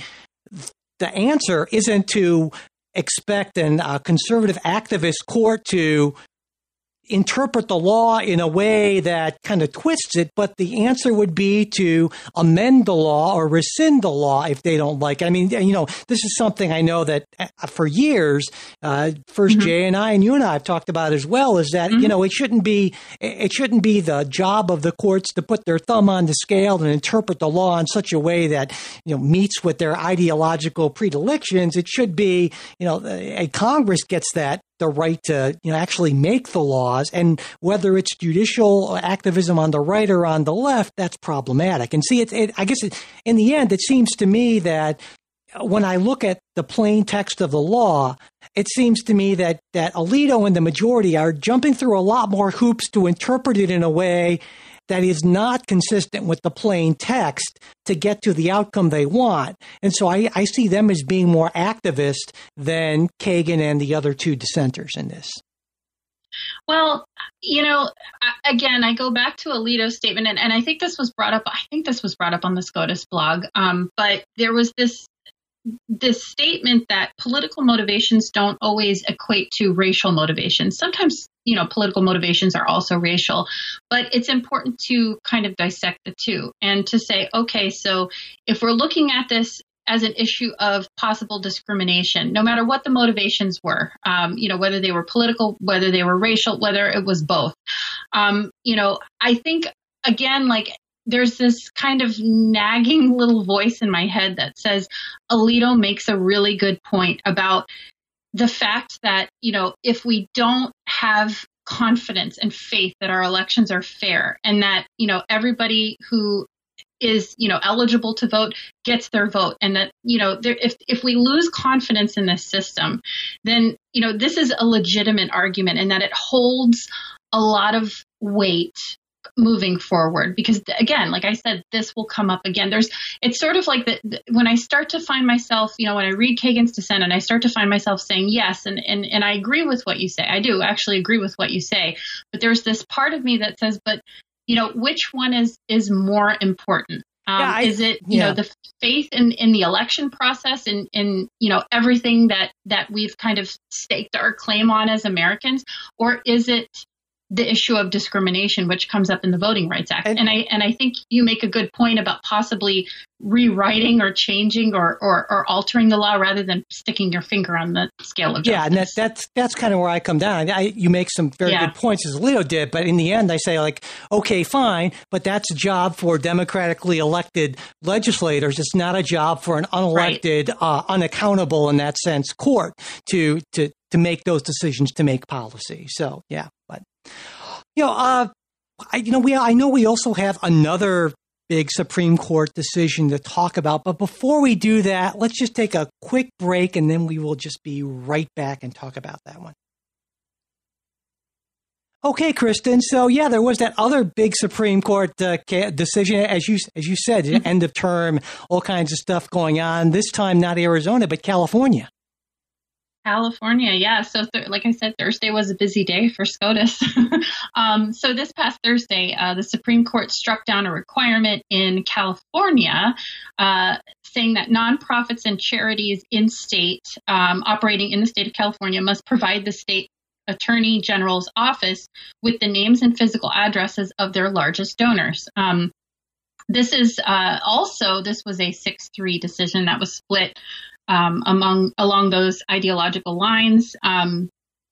the answer isn't to expect an uh, conservative activist court to interpret the law in a way that kind of twists it, but the answer would be to amend the law or rescind the law if they don't like it. I mean, you know, this is something I know that for years, uh, first mm-hmm. Jay and I and you and I have talked about as well, is that, mm-hmm. you know, it shouldn't be, it shouldn't be the job of the courts to put their thumb on the scale and interpret the law in such a way that, you know, meets with their ideological predilections. It should be, you know, a Congress gets that the right to, you know, actually make the laws, and whether it's judicial activism on the right or on the left, that's problematic. And see, it, it I guess it, in the end, it seems to me that when I look at the plain text of the law, it seems to me that that Alito and the majority are jumping through a lot more hoops to interpret it in a way that is not consistent with the plain text to get to the outcome they want. And so I, I see them as being more activist than Kagan and the other two dissenters in this. Well, you know, again, I go back to Alito's statement, and, and I think this was brought up, I think this was brought up on the SCOTUS blog, um, but there was this this statement that political motivations don't always equate to racial motivations. Sometimes you know, political motivations are also racial. But it's important to kind of dissect the two and to say, okay, so if we're looking at this as an issue of possible discrimination, no matter what the motivations were, um, you know, whether they were political, whether they were racial, whether it was both, um, you know, I think, again, like, there's this kind of nagging little voice in my head that says Alito makes a really good point about the fact that, you know, if we don't have confidence and faith that our elections are fair and that, you know, everybody who is, you know, eligible to vote gets their vote, and that, you know, there, if if we lose confidence in this system, then, you know, this is a legitimate argument and that it holds a lot of weight moving forward, because again, like I said, this will come up again. There's, it's sort of like the, the, when I start to find myself, you know, when I read Kagan's dissent and I start to find myself saying yes, and, and, and I agree with what you say. I do actually agree with what you say, but there's this part of me that says, but, you know, which one is, is more important? Um, yeah, I, is it, you yeah. know, the faith in, in the election process and in, you know, everything that, that we've kind of staked our claim on as Americans, or is it the issue of discrimination, which comes up in the Voting Rights Act? And, and I and I think you make a good point about possibly rewriting or changing or, or, or altering the law rather than sticking your finger on the scale of justice. Yeah, and that, that's that's kind of where I come down. I, you make some very yeah. good points, as Alito did, but in the end, I say, like, okay, fine, but that's a job for democratically elected legislators. It's not a job for an unelected, right. uh, unaccountable in that sense court to to to make those decisions, to make policy. So, yeah, but. You know, uh, I, you know, we I know we also have another big Supreme Court decision to talk about. But before we do that, let's just take a quick break, and then we will just be right back and talk about that one. Okay, Kristen. So, yeah, there was that other big Supreme Court uh, decision, as you as you said, mm-hmm. end of term, all kinds of stuff going on. This time, not Arizona, but California. California, yeah. So, th- like I said, Thursday was a busy day for SCOTUS. um, so this past Thursday, uh, the Supreme Court struck down a requirement in California uh, saying that nonprofits and charities in state, um, operating in the state of California, must provide the state Attorney General's office with the names and physical addresses of their largest donors. Um, this is uh, also, this was a six three decision that was split Um, among along those ideological lines, um,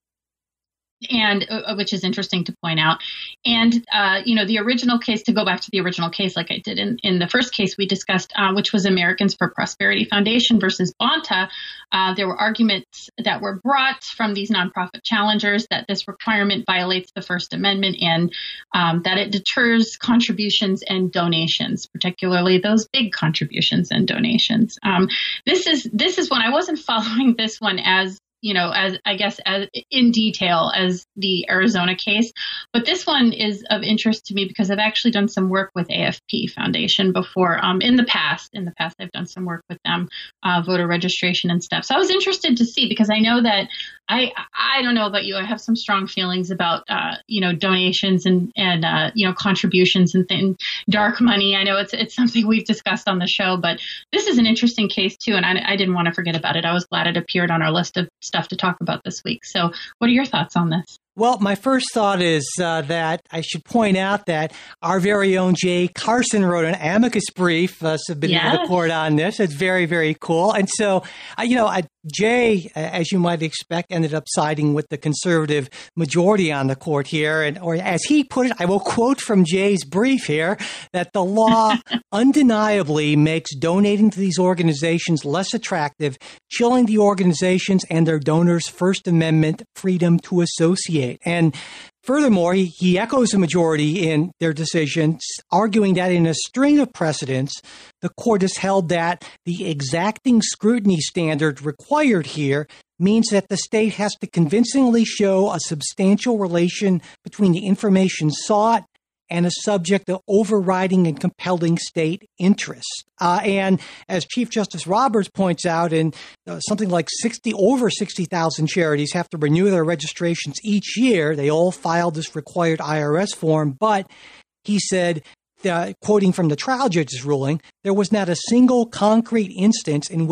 and uh, which is interesting to point out. And uh, you know, the original case, to go back to the original case, like I did in, in the first case we discussed, uh, which was Americans for Prosperity Foundation versus Bonta. Uh, there were arguments that were brought from these nonprofit challengers that this requirement violates the First Amendment and um, that it deters contributions and donations, particularly those big contributions and donations. Um, this is this is when I wasn't following this one as you know, as I guess as in detail as the Arizona case. But this one is of interest to me because I've actually done some work with A F P Foundation before. Um, in the past, in the past, I've done some work with them, uh, voter registration and stuff. So I was interested to see, because I know that I I don't know about you, I have some strong feelings about uh, you know, donations and and uh, you know, contributions and things, dark money. I know it's it's something we've discussed on the show, but this is an interesting case too, and I, I didn't want to forget about it. I was glad it appeared on our list of stuff to talk about this week. So what are your thoughts on this? Well, my first thought is uh, that I should point out that our very own Jay Carson wrote an amicus brief uh, submitted yes. to the court on this. It's very, very cool. And so, uh, you know, uh, Jay, as you might expect, ended up siding with the conservative majority on the court here. And, or as he put it, I will quote from Jay's brief here, that the law undeniably makes donating to these organizations less attractive, chilling the organizations and their donors' First Amendment freedom to associate. And furthermore, he, he echoes the majority in their decisions, arguing that in a string of precedents, the court has held that the exacting scrutiny standard required here means that the state has to convincingly show a substantial relation between the information sought and a subject of overriding and compelling state interest. Uh, and as Chief Justice Roberts points out, in uh, something like sixty, over sixty thousand charities have to renew their registrations each year. They all filed this required I R S form, but he said, uh, quoting from the trial judge's ruling, there was not a single concrete instance in which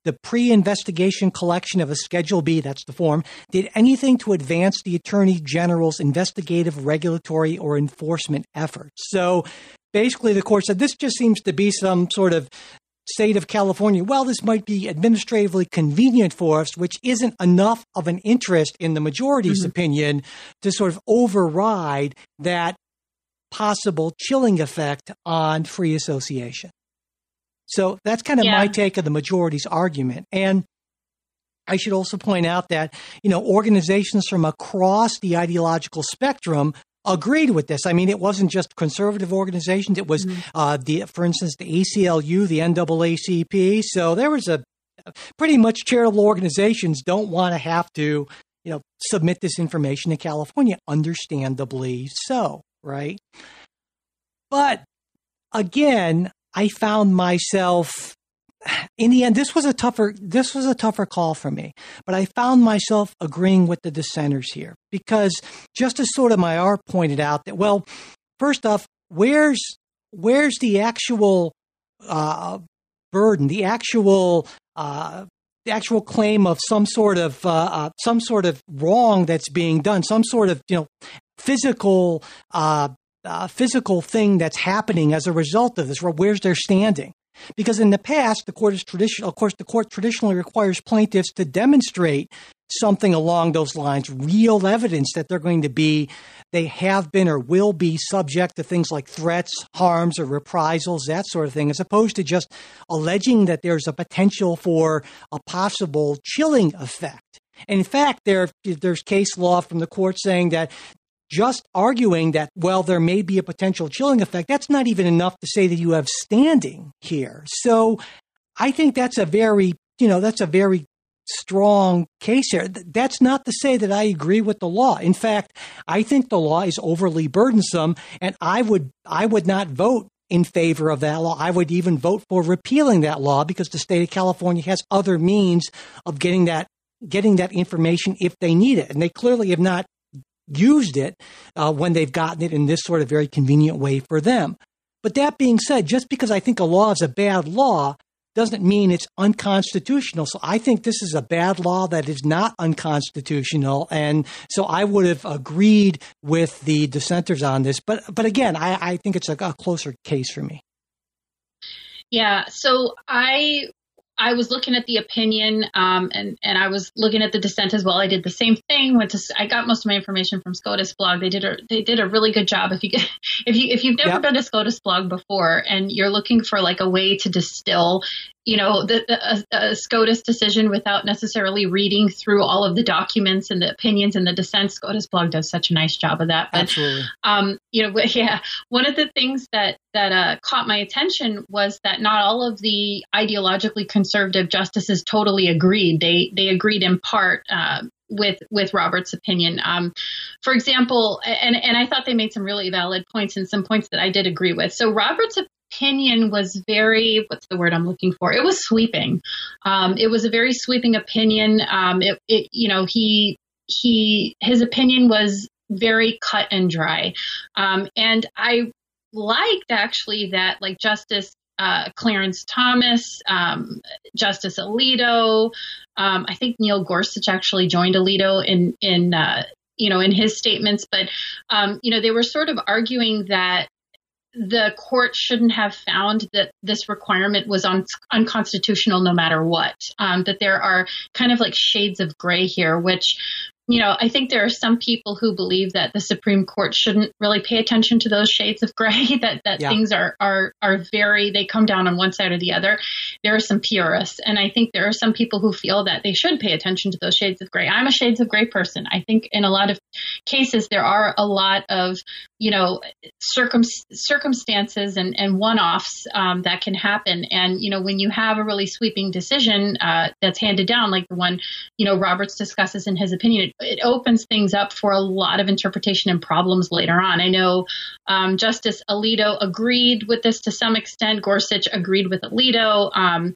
the pre-investigation collection of a Schedule B, that's the form, did anything to advance the Attorney General's investigative, regulatory, or enforcement efforts. So basically, the court said this just seems to be some sort of state of California, well, this might be administratively convenient for us, which isn't enough of an interest in the majority's mm-hmm. opinion to sort of override that possible chilling effect on free association. So that's kind of yeah. my take of the majority's argument. And I should also point out that, you know, organizations from across the ideological spectrum agreed with this. I mean, it wasn't just conservative organizations. It was, mm-hmm. uh, the, for instance, the A C L U, the N double A C P. So there was a pretty much charitable organizations don't want to have to, you know, submit this information to California, understandably so, right? But again, I found myself, in the end, this was a tougher, this was a tougher call for me, but I found myself agreeing with the dissenters here because Justice Sotomayor pointed out that, well, first off, where's, where's the actual, uh, burden, the actual, uh, the actual claim of some sort of, uh, uh, some sort of wrong that's being done, some sort of, you know, physical, uh, uh, physical thing that's happening as a result of this, where's their standing? Because in the past, the court is traditional. Of course, the court traditionally requires plaintiffs to demonstrate something along those lines, real evidence that they're going to be, they have been or will be subject to things like threats, harms, or reprisals, that sort of thing, as opposed to just alleging that there's a potential for a possible chilling effect. And in fact, there there's case law from the court saying that just arguing that, well, there may be a potential chilling effect, that's not even enough to say that you have standing here. So I think that's a very, you know, that's a very strong case here. That's not to say that I agree with the law. In fact, I think the law is overly burdensome, and I would, I would not vote in favor of that law. I would even vote for repealing that law because the state of California has other means of getting that, getting that information if they need it. And they clearly have not used it uh, when they've gotten it in this sort of very convenient way for them. But that being said, just because I think a law is a bad law doesn't mean it's unconstitutional. So I think this is a bad law that is not unconstitutional. And so I would have agreed with the dissenters on this. But but again, I, I think it's a, a closer case for me. Yeah, so I I was looking at the opinion, um, and, and I was looking at the dissent as well. I did the same thing. Went to, I got most of my information from SCOTUS blog. They did a, they did a really good job. If you get, if you, if you've never yep. been to SCOTUS blog before and you're looking for like a way to distill, you know, the, the a, a SCOTUS decision without necessarily reading through all of the documents and the opinions and the dissent, SCOTUS blog does such a nice job of that. But, Absolutely. Um, you know, yeah, one of the things that, that uh, caught my attention was that not all of the ideologically conservative justices totally agreed. They, they agreed in part, uh, with, with Robert's opinion. Um, for example, and, and I thought they made some really valid points and some points that I did agree with. So Robert's opinion was very, what's the word I'm looking for? It was sweeping. Um, it was a very sweeping opinion. Um, it, it, you know, he, he, his opinion was very cut and dry. Um, and I liked actually that like Justice Uh, Clarence Thomas, um, Justice Alito. Um, I think Neil Gorsuch actually joined Alito in, in, uh, you know, in his statements, but, um, you know, they were sort of arguing that the court shouldn't have found that this requirement was un- unconstitutional no matter what, um, that there are kind of like shades of gray here, which, you know, I think there are some people who believe that the Supreme Court shouldn't really pay attention to those shades of gray, that, that yeah. things are, are, are very, they come down on one side or the other. There are some purists. And I think there are some people who feel that they should pay attention to those shades of gray. I'm a shades of gray person. I think in a lot of cases, there are a lot of, you know, circum, circumstances and, and one-offs um, that can happen. And, you know, when you have a really sweeping decision uh, that's handed down, like the one, you know, Roberts discusses in his opinion, it, it opens things up for a lot of interpretation and problems later on. I know um, Justice Alito agreed with this to some extent. Gorsuch agreed with Alito. Um,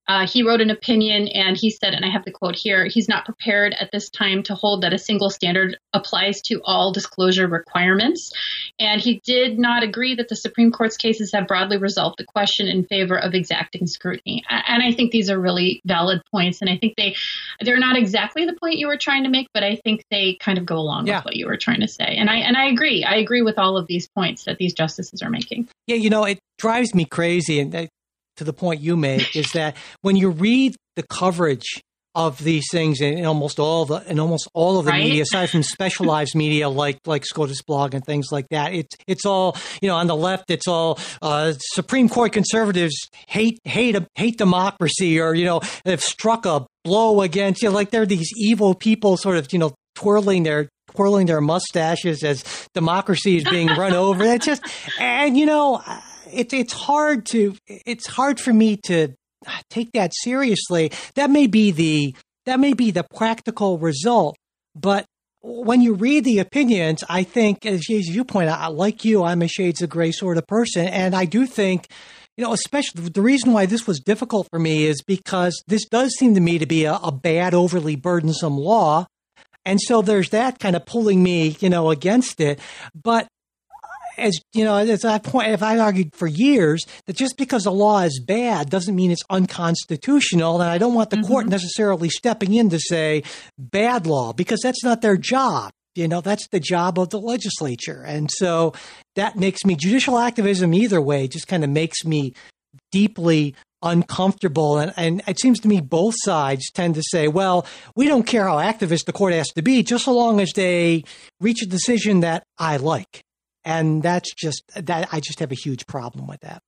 Uh, he wrote an opinion and he said, and I have the quote here, he's not prepared at this time to hold that a single standard applies to all disclosure requirements. And he did not agree that the Supreme Court's cases have broadly resolved the question in favor of exacting scrutiny. And I think these are really valid points. And I think they, they're not exactly the point you were trying to make, but I think they kind of go along yeah. with what you were trying to say. And I, and I agree. I agree with all of these points that these justices are making. Yeah, you know, it drives me crazy. And I, to the point you make is that when you read the coverage of these things in, in almost all the in almost all of the right? media, aside from specialized media like like SCOTUS Blog and things like that, it's it's all, you know, on the left, it's all uh, Supreme Court conservatives hate hate hate democracy, or, you know, they've struck a blow against, you know, like they're these evil people sort of, you know, twirling their twirling their mustaches as democracy is being run over. It's just, and you know, it's it's hard to it's hard for me to take that seriously. That may be the that may be the practical result, but when you read the opinions, I think, as you point out, like you, I'm a shades of gray sort of person, and I do think, you know, especially the reason why this was difficult for me is because this does seem to me to be a, a bad, overly burdensome law, and so there's that kind of pulling me, you know, against it, but. As you know, as I point, if I argued for years that just because a law is bad doesn't mean it's unconstitutional, and I don't want the mm-hmm. court necessarily stepping in to say bad law, because that's not their job. You know, that's the job of the legislature, and so that makes me judicial activism either way just kind of makes me deeply uncomfortable. And, and it seems to me both sides tend to say, well, we don't care how activist the court has to be, just so long as they reach a decision that I like. And that's just that I just have a huge problem with that.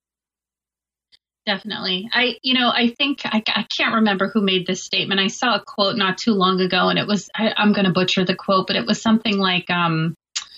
Definitely. I, you know, I think I, I can't remember who made this statement. I saw a quote not too long ago, and it was, I, I'm going to butcher the quote, but it was something like, um,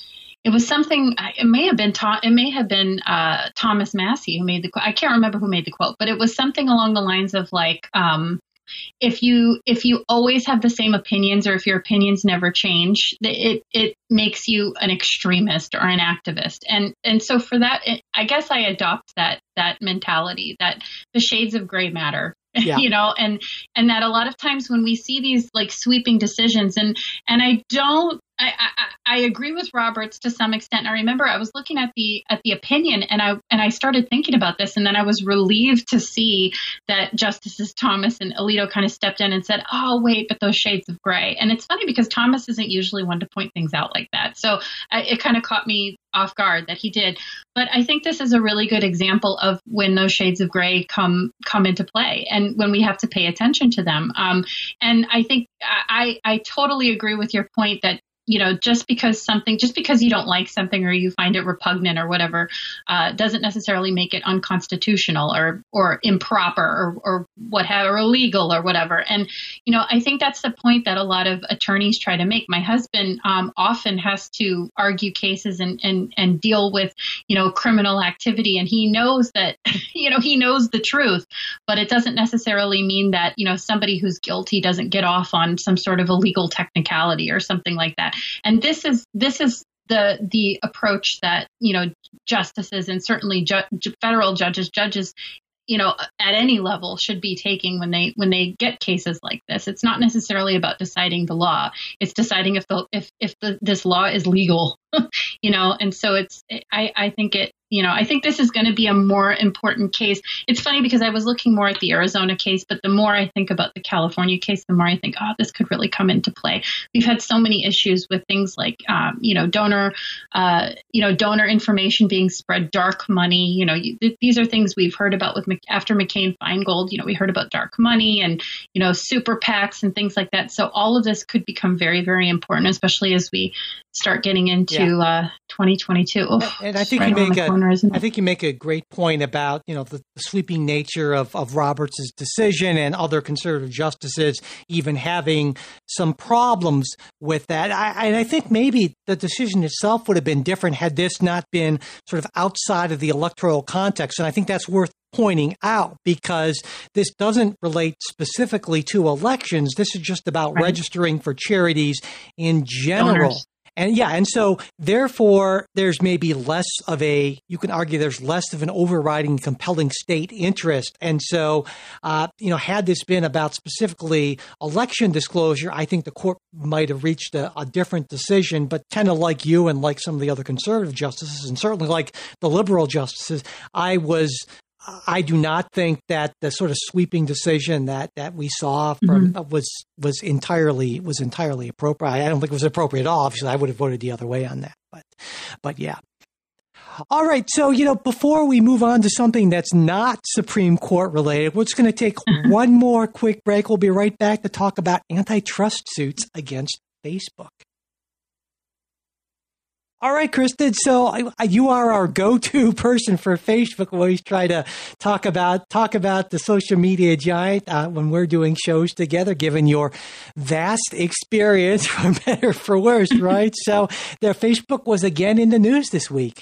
it was something, it may have been, it may have been uh, Thomas Massey who made the quote. I can't remember who made the quote, but it was something along the lines of like, um, If you if you always have the same opinions, or if your opinions never change, it it makes you an extremist or an activist. And and so for that, it, I guess I adopt that that mentality that the shades of gray matter. Yeah. You know, and and that a lot of times when we see these like sweeping decisions, and and I don't. I, I, I agree with Roberts to some extent. I remember I was looking at the at the opinion, and I and I started thinking about this, and then I was relieved to see that Justices Thomas and Alito kind of stepped in and said, "Oh, wait, but those shades of gray." And it's funny because Thomas isn't usually one to point things out like that, so I, it kind of caught me off guard that he did. But I think this is a really good example of when those shades of gray come come into play, and when we have to pay attention to them. Um, and I think I I totally agree with your point that, you know, just because something, just because you don't like something or you find it repugnant or whatever, uh, doesn't necessarily make it unconstitutional or or improper or or what have or illegal or whatever. And you know, I think that's the point that a lot of attorneys try to make. My husband um, often has to argue cases and and and deal with, you know, criminal activity, and he knows that, you know, he knows the truth, but it doesn't necessarily mean that, you know, somebody who's guilty doesn't get off on some sort of illegal technicality or something like that. And this is this is the the approach that, you know, justices and certainly ju- federal judges, judges, you know, at any level should be taking when they when they get cases like this. It's not necessarily about deciding the law; it's deciding if the if if the, this law is legal, you know. And so it's I I think it. You know, I think this is going to be a more important case. It's funny because I was looking more at the Arizona case, but the more I think about the California case, the more I think, oh, this could really come into play. We've had so many issues with things like, um, you know, donor, uh, you know, donor information being spread, dark money. You know, you, th- these are things we've heard about with Mc- after McCain-Feingold. You know, we heard about dark money and, you know, super PACs and things like that. So all of this could become very, very important, especially as we start getting into yeah. uh, twenty twenty-two. Oof, and I think right you make a corner, I think you make a great point about, you know, the, the sweeping nature of, of Roberts' decision and other conservative justices even having some problems with that. I, and I think maybe the decision itself would have been different had this not been sort of outside of the electoral context. And I think that's worth pointing out because this doesn't relate specifically to elections. This is just about right. registering for charities in general. Donors. And yeah, and so therefore there's maybe less of a, you can argue there's less of an overriding compelling state interest. And so, uh, you know, had this been about specifically election disclosure, I think the court might have reached a, a different decision. But kind of like you and like some of the other conservative justices, and certainly like the liberal justices, I was I do not think that the sort of sweeping decision that, that we saw from mm-hmm. was was entirely was entirely appropriate. I don't think it was appropriate at all. Obviously, I would have voted the other way on that. But but yeah. All right. So, you know, before we move on to something that's not Supreme Court related, we're just going to take mm-hmm. one more quick break. We'll be right back to talk about antitrust suits against Facebook. All right, Kristen. So I, you are our go-to person for Facebook. We always try to talk about talk about the social media giant uh, when we're doing shows together, given your vast experience, for better or for worse, right? So their Facebook was again in the news this week.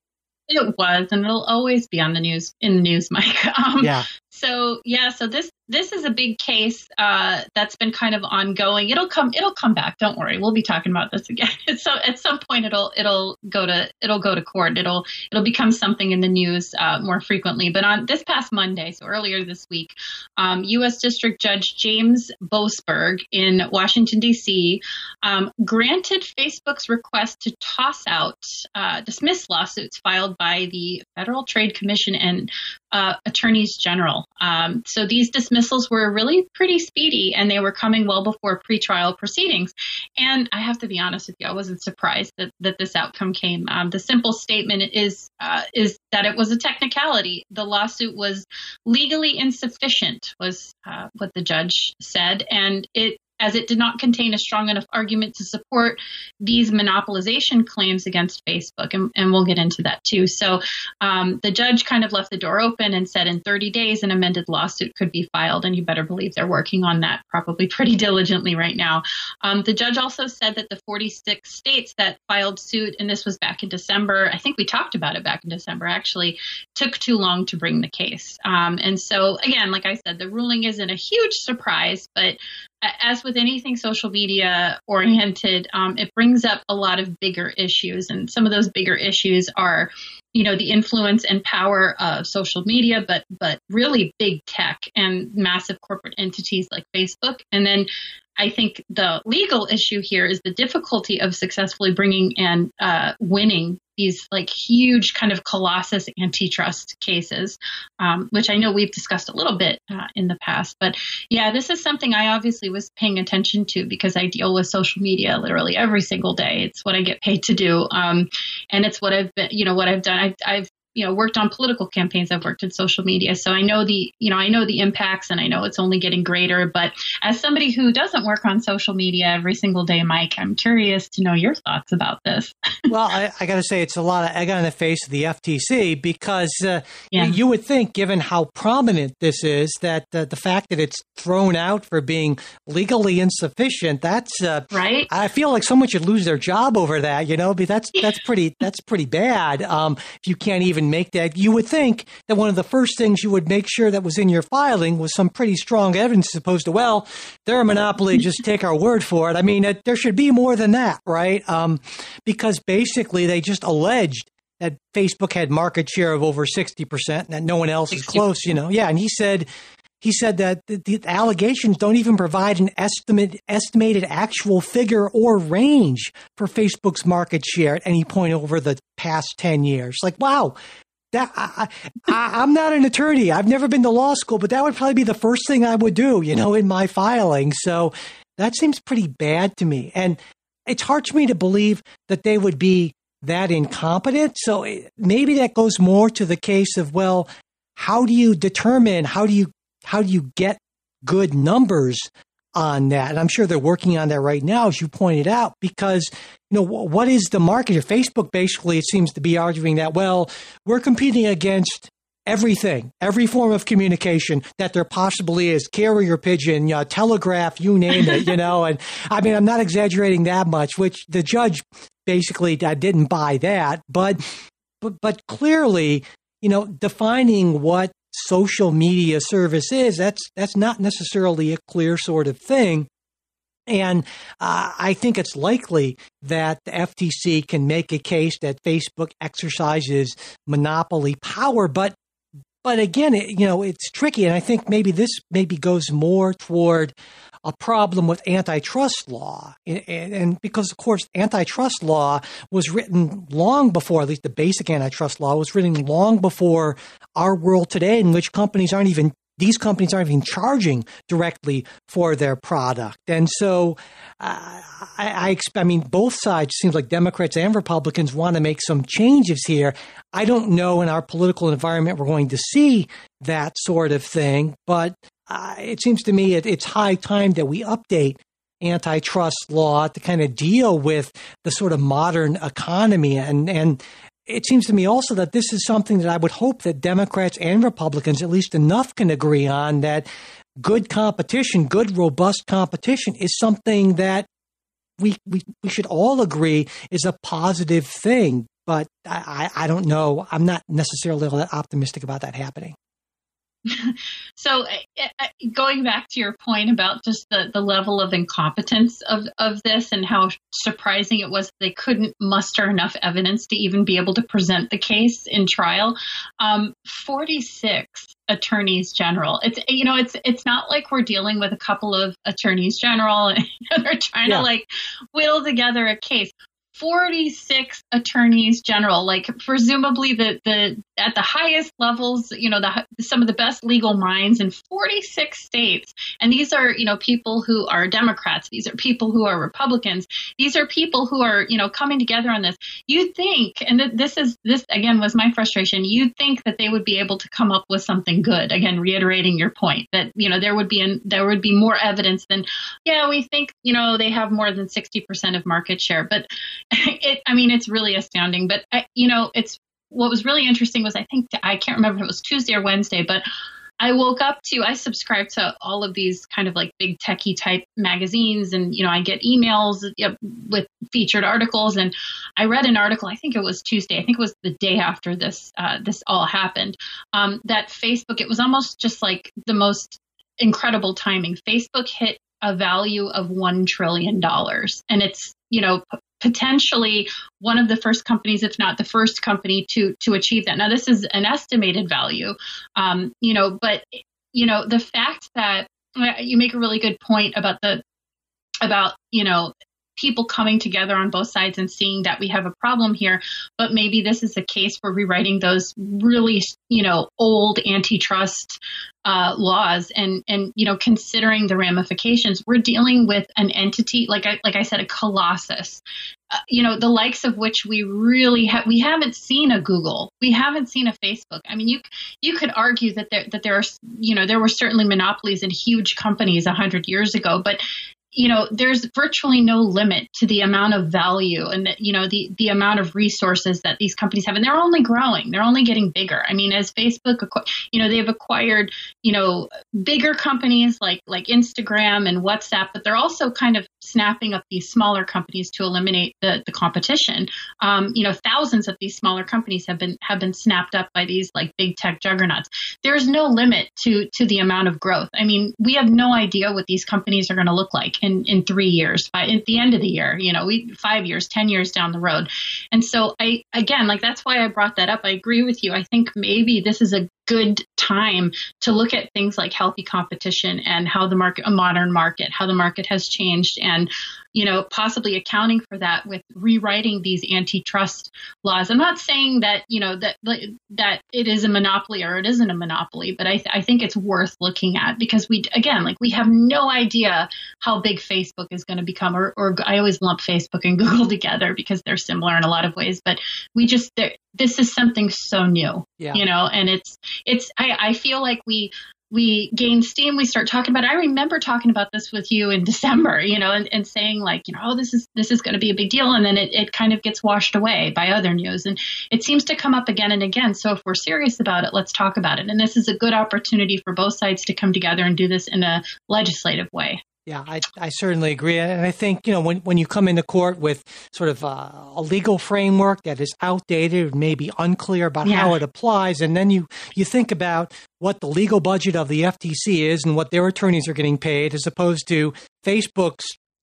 It was, and it'll always be on the news in the news, Mike. Um, yeah. So yeah, so this this is a big case uh, that's been kind of ongoing. It'll come it'll come back. Don't worry, we'll be talking about this again. So at some point, it'll it'll go to it'll go to court. It'll it'll become something in the news uh, more frequently. But on this past Monday, so earlier this week, um, U S District Judge James Boasberg in Washington D C um, granted Facebook's request to toss out uh, dismiss lawsuits filed by the Federal Trade Commission and uh, attorneys general. Um, so these dismissals were really pretty speedy, and they were coming well before pretrial proceedings. And I have to be honest with you, I wasn't surprised that, that this outcome came. Um, the simple statement is uh, is that it was a technicality. The lawsuit was legally insufficient, was uh, what the judge said, and it as it did not contain a strong enough argument to support these monopolization claims against Facebook. And, and we'll get into that too. So um, the judge kind of left the door open and said in thirty days, an amended lawsuit could be filed. And you better believe they're working on that probably pretty diligently right now. Um, the judge also said that the forty-six states that filed suit, and this was back in December, I think we talked about it back in December, actually took too long to bring the case. Um, and so, again, like I said, the ruling isn't a huge surprise, but as with anything social media oriented, um, it brings up a lot of bigger issues. And some of those bigger issues are, you know, the influence and power of social media, but but really big tech and massive corporate entities like Facebook. And then I think the legal issue here is the difficulty of successfully bringing and uh, winning these like huge kind of colossus antitrust cases, um, which I know we've discussed a little bit uh, in the past. But yeah, this is something I obviously was paying attention to because I deal with social media literally every single day. It's what I get paid to do. Um, and it's what I've been, you know, what I've done. I, I've you know, worked on political campaigns. I've worked in social media. So I know the, you know, I know the impacts and I know it's only getting greater. But as somebody who doesn't work on social media every single day, Mike, I'm curious to know your thoughts about this. Well, I, I got to say, it's a lot of egg on the face of the F T C because uh, yeah. you, you would think, given how prominent this is, that uh, the fact that it's thrown out for being legally insufficient, that's uh, right. I feel like someone should lose their job over that, you know, but that's, that's pretty, that's pretty bad. Um, if you can't even make that, you would think that one of the first things you would make sure that was in your filing was some pretty strong evidence as opposed to, well, they're a monopoly, just take our word for it. I mean, it, there should be more than that, right? Um, because basically they just alleged that Facebook had market share of over sixty percent and that no one else is close, you know? Yeah. And he said, he said that the, the allegations don't even provide an estimate, estimated actual figure or range for Facebook's market share at any point over the past ten years. Like, wow. That I, I, I'm not an attorney. I've never been to law school, but that would probably be the first thing I would do, you know, in my filing. So that seems pretty bad to me. And it's hard for me to believe that they would be that incompetent. So maybe that goes more to the case of, well, how do you determine, how do you, how do you get good numbers on that? And I'm sure they're working on that right now, as you pointed out, because, you know, what is the market? Facebook basically, it seems to be arguing that, well, we're competing against everything, every form of communication that there possibly is, carrier pigeon, you know, telegraph, you name it, you know. And I mean, I'm not exaggerating that much, which the judge basically didn't buy that. But, but, but clearly, you know, defining what social media service is, that's that's not necessarily a clear sort of thing. And uh, I think it's likely that the F T C can make a case that Facebook exercises monopoly power. But but again, it, you know, it's tricky. And I think maybe this maybe goes more toward a problem with antitrust law. And, and because, of course, antitrust law was written long before, at least the basic antitrust law was written long before our world today, in which companies aren't even These companies aren't even charging directly for their product. And so uh, I, I, I mean, both sides, seems like Democrats and Republicans want to make some changes here. I don't know in our political environment we're going to see that sort of thing, but uh, it seems to me it, it's high time that we update antitrust law to kind of deal with the sort of modern economy. And, and it seems to me also that this is something that I would hope that Democrats and Republicans, at least enough, can agree on, that good competition, good, robust competition is something that we we, we should all agree is a positive thing. But I, I don't know. I'm not necessarily all that optimistic about that happening. So uh, going back to your point about just the, the level of incompetence of, of this and how surprising it was they couldn't muster enough evidence to even be able to present the case in trial. Um, forty-six attorneys general. It's, you know, it's, it's not like we're dealing with a couple of attorneys general and they're trying yeah. to like whittle together a case. forty-six attorneys general, like presumably the, the at the highest levels, you know, the some of the best legal minds in forty-six states. And these are, you know, people who are Democrats. These are people who are Republicans. These are people who are, you know, coming together on this. You'd think, and th- this is, this again was my frustration, you'd think that they would be able to come up with something good. Again, reiterating your point that, you know, there would be, an, there would be more evidence than, yeah, we think, you know, they have more than sixty percent of market share. But it, I mean, it's really astounding. But, I, you know, it's, what was really interesting was I think, I can't remember if it was Tuesday or Wednesday, but I woke up to, I subscribe to all of these kind of like big techie type magazines, and, you know, I get emails with featured articles, and I read an article, I think it was Tuesday, I think it was the day after this, uh, this all happened, um, that Facebook, it was almost just like the most incredible timing. Facebook hit a value of one trillion dollars, and it's, you know, p- potentially one of the first companies, if not the first company to to achieve that. Now, this is an estimated value, um, you know, but, you know, the fact that you make a really good point about the, about, you know, people coming together on both sides and seeing that we have a problem here, but maybe this is a case for rewriting those really, you know, old antitrust uh, laws and, and, you know, considering the ramifications. We're dealing with an entity, like I, like I said, a colossus, uh, you know, the likes of which we really have, we haven't seen a Google, we haven't seen a Facebook. I mean, you, you could argue that there, that there are, you know, there were certainly monopolies in huge companies a hundred years ago, but you know, there's virtually no limit to the amount of value and, the, you know, the, the amount of resources that these companies have. And they're only growing. They're only getting bigger. I mean, as Facebook, you know, they've acquired, you know, bigger companies like, like Instagram and WhatsApp, but they're also kind of snapping up these smaller companies to eliminate the, the competition. Um, you know, thousands of these smaller companies have been, have been snapped up by these like big tech juggernauts. There's no limit to, to the amount of growth. I mean, we have no idea what these companies are going to look like in, in three years, by at the end of the year, you know, we five years, ten years down the road. And so I, again, like, that's why I brought that up. I agree with you. I think maybe this is a good time to look at things like healthy competition and how the market, a modern market, how the market has changed, and, you know, possibly accounting for that with rewriting these antitrust laws. I'm not saying that, you know, that, that it is a monopoly or it isn't a monopoly, but I, th- I think it's worth looking at, because we, again, like, we have no idea how big Facebook is going to become, or, or I always lump Facebook and Google together because they're similar in a lot of ways, but we just, this is something so new, yeah. you know, and it's, it's, I, I feel like we, we gain steam, we start talking about it. I remember talking about this with you in December, you know, and, and saying like, you know, oh, this is, this is going to be a big deal. And then it, it kind of gets washed away by other news, and it seems to come up again and again. So if we're serious about it, let's talk about it. And this is a good opportunity for both sides to come together and do this in a legislative way. Yeah, I, I certainly agree. And I think, you know, when, when you come into court with sort of a, a legal framework that is outdated, maybe unclear about yeah. how it applies, and then you, you think about what the legal budget of the F T C is and what their attorneys are getting paid, as opposed to Facebook's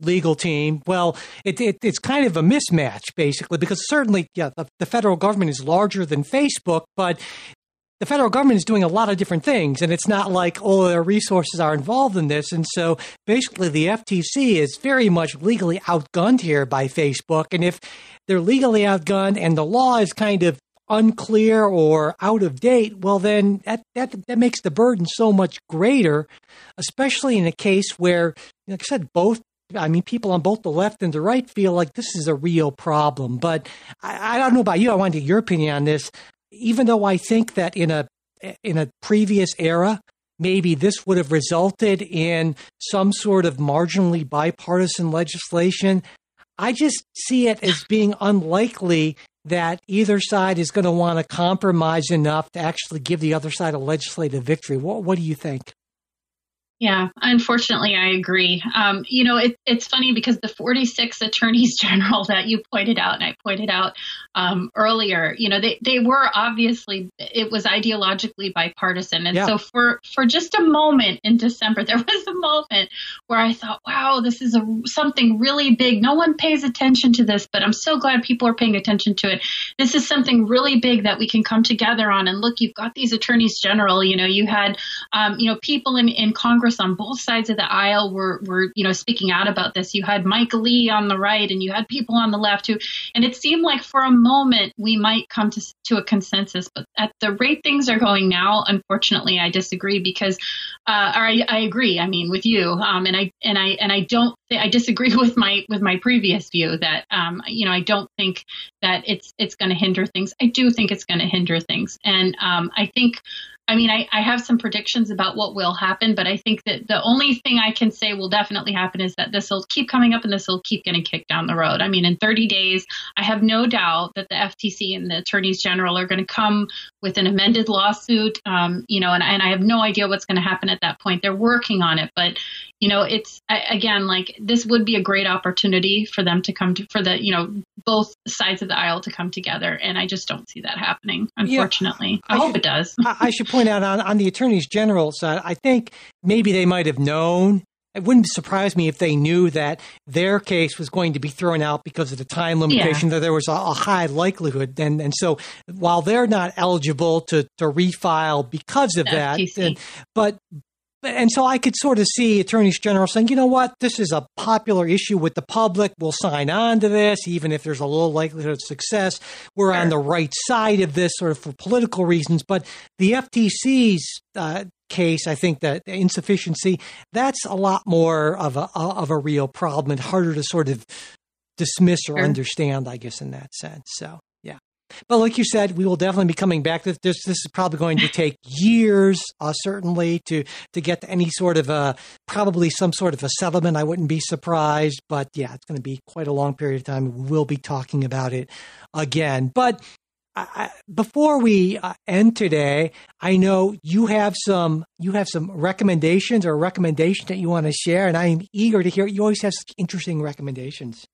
legal team. Well, it, it, it's kind of a mismatch, basically, because certainly, yeah, the, the federal government is larger than Facebook, but the federal government is doing a lot of different things, and it's not like all their resources are involved in this. And so basically the F T C is very much legally outgunned here by Facebook. And if they're legally outgunned and the law is kind of unclear or out of date, well, then that, that, that makes the burden so much greater, especially in a case where, like I said, both I mean, people on both the left and the right feel like this is a real problem. But I, I don't know about you. I want to get your opinion on this. Even though I think that in a in a previous era, maybe this would have resulted in some sort of marginally bipartisan legislation, I just see it as being unlikely that either side is going to want to compromise enough to actually give the other side a legislative victory. What, what do you think? Yeah, unfortunately, I agree. Um, you know, it, it's funny because the forty-six attorneys general that you pointed out, and I pointed out um, earlier, you know, they, they were obviously, it was ideologically bipartisan. And yeah. so for, for just a moment in December, there was a moment where I thought, wow, this is a, something really big. No one pays attention to this, but I'm so glad people are paying attention to it. This is something really big that we can come together on. And look, you've got these attorneys general, you know, you had, um, you know, people in, in Congress on both sides of the aisle were, were, you know, speaking out about this. You had Mike Lee on the right and you had people on the left who, and it seemed like for a moment we might come to, to a consensus, but at the rate things are going now, unfortunately, I disagree because, uh, or I, I agree, I mean, with you. Um, and I, and I, and I don't think, I disagree with my, with my previous view that, um, you know, I don't think that it's, it's going to hinder things. I do think it's going to hinder things. And, um, I think, I mean, I, I have some predictions about what will happen, but I think that the only thing I can say will definitely happen is that this will keep coming up and this will keep getting kicked down the road. I mean, in thirty days, I have no doubt that the F T C and the attorneys general are going to come with an amended lawsuit, um, you know, and, and I have no idea what's going to happen at that point. They're working on it, but, you know, it's, again, like this would be a great opportunity for them to come to, for the, you know, both sides of the aisle to come together. And I just don't see that happening, unfortunately. Yeah, I, I hope should, it does. I should point out on, on the attorneys general side, I think maybe they might have known. It wouldn't surprise me if they knew that their case was going to be thrown out because of the time limitation, yeah. that there was a, a high likelihood. And, and so while they're not eligible to, to refile because of the that, and, but and so I could sort of see attorneys general saying, you know what, this is a popular issue with the public. We'll sign on to this, even if there's a low likelihood of success. We're sure. on the right side of this sort of for political reasons. But the F T C's uh, case, I think that insufficiency, that's a lot more of a, of a real problem and harder to sort of dismiss or sure. understand, I guess, in that sense. So. But like you said, we will definitely be coming back. This this, this is probably going to take years, uh, certainly, to to get to any sort of a, probably some sort of a settlement. I wouldn't be surprised. But yeah, it's going to be quite a long period of time. We'll be talking about it again. But I, before we uh, end today, I know you have some you have some recommendations or a recommendation that you want to share, and I'm eager to hear. You always have such interesting recommendations.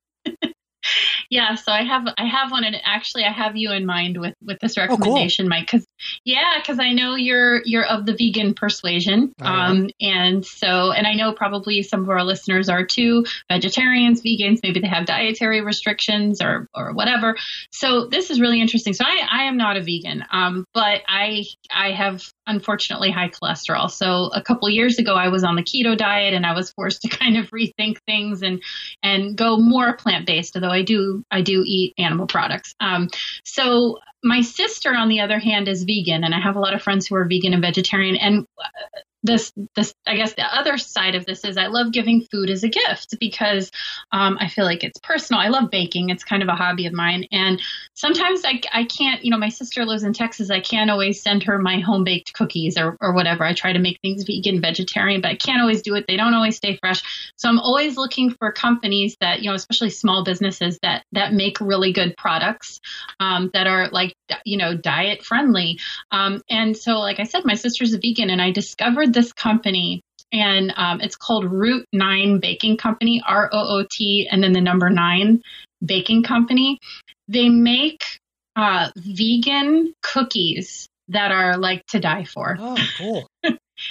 Yeah, so I have I have one, and actually I have you in mind with, with this recommendation, oh, cool. Mike. Because yeah, because I know you're you're of the vegan persuasion, um, and so and I know probably some of our listeners are too, vegetarians, vegans. Maybe they have dietary restrictions or or whatever. So this is really interesting. So I, I am not a vegan, um, but I I have unfortunately high cholesterol. So a couple of years ago, I was on the keto diet, and I was forced to kind of rethink things and and go more plant based. Although I do. I do eat animal products. Um, so my sister, on the other hand, is vegan, and I have a lot of friends who are vegan and vegetarian. And this, this, I guess the other side of this is I love giving food as a gift because um, I feel like it's personal. I love baking. It's kind of a hobby of mine. And sometimes I, I can't, you know, my sister lives in Texas. I can't always send her my home baked cookies or, or whatever. I try to make things vegan, vegetarian, but I can't always do it. They don't always stay fresh. So I'm always looking for companies that, you know, especially small businesses that, that make really good products um, that are like, you know, diet friendly. Um, and so, like I said, my sister's a vegan, and I discovered this company, and um, it's called Root Nine Baking Company, R O O T, and then the number nine baking company. They make uh, vegan cookies that are like to die for. Oh, cool.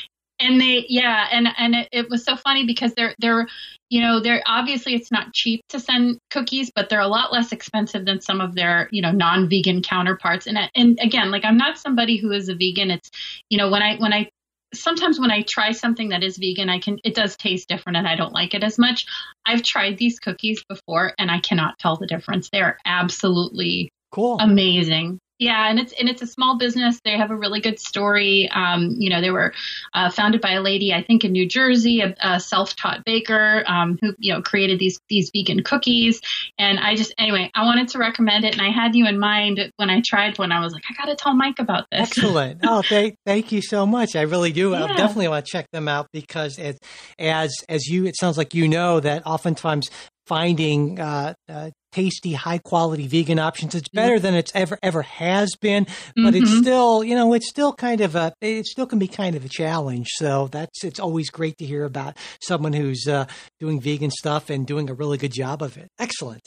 And they, yeah, and and it, it was so funny because they're they're, you know, they're obviously it's not cheap to send cookies, but they're a lot less expensive than some of their, you know, non-vegan counterparts. And and again, like I'm not somebody who is a vegan. It's, you know, when I when I sometimes when I try something that is vegan, I can it does taste different and I don't like it as much. I've tried these cookies before and I cannot tell the difference. They're absolutely cool, amazing. Yeah, and it's and it's a small business. They have a really good story. Um, you know, they were uh, founded by a lady, I think, in New Jersey, a, a self-taught baker um, who you know created these these vegan cookies. And I just anyway, I wanted to recommend it, and I had you in mind when I tried one. I was like, I got to tell Mike about this. Excellent. Oh, thank thank you so much. I really do. Yeah. I definitely want to check them out because it, as as you, it sounds like you know that oftentimes finding uh, uh, tasty, high quality vegan options, it's better than it's ever, ever has been, but mm-hmm. it's still, you know, it's still kind of a, it still can be kind of a challenge. So that's, it's always great to hear about someone who's uh, doing vegan stuff and doing a really good job of it. Excellent.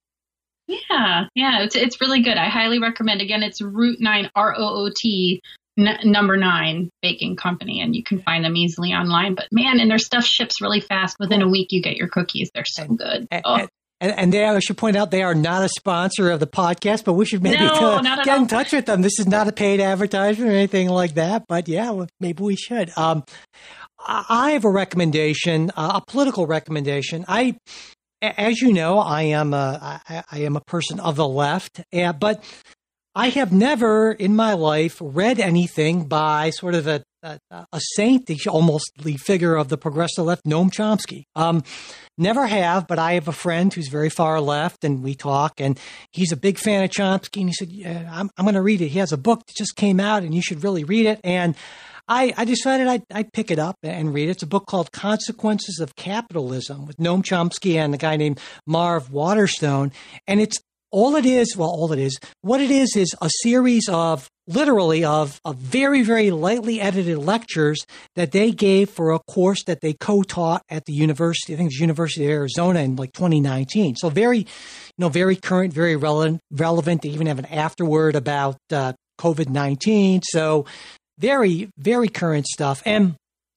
Yeah. Yeah. It's, it's really good. I highly recommend. Again, it's Root nine, R O O T N- number nine baking company, and you can find them easily online. But man, and their stuff ships really fast. Within a week, you get your cookies. They're so and, good. And, oh. and, and they, I should point out, they are not a sponsor of the podcast, but we should maybe no, to not get all. in touch with them. This is not a paid advertisement or anything like that, but yeah, well, maybe we should. Um, I have a recommendation, uh, a political recommendation. I, as you know, I am a, I, I am a person of the left, uh, but I have never in my life read anything by sort of a, a, a saint, the almost the figure of the progressive left, Noam Chomsky. Um, never have, but I have a friend who's very far left, and we talk, and he's a big fan of Chomsky, and he said, yeah, I'm, I'm going to read it. He has a book that just came out, and you should really read it. And I, I decided I'd, I'd pick it up and read it. It's a book called Consequences of Capitalism with Noam Chomsky and a guy named Marv Waterstone. And it's all it is, well, all it is, what it is is a series of, literally, of, of very, very lightly edited lectures that they gave for a course that they co-taught at the university, I think it was University of Arizona in like twenty nineteen. So very, you know, very current, very relevant, relevant. They even have an afterword about uh, COVID nineteen. So very, very current stuff. And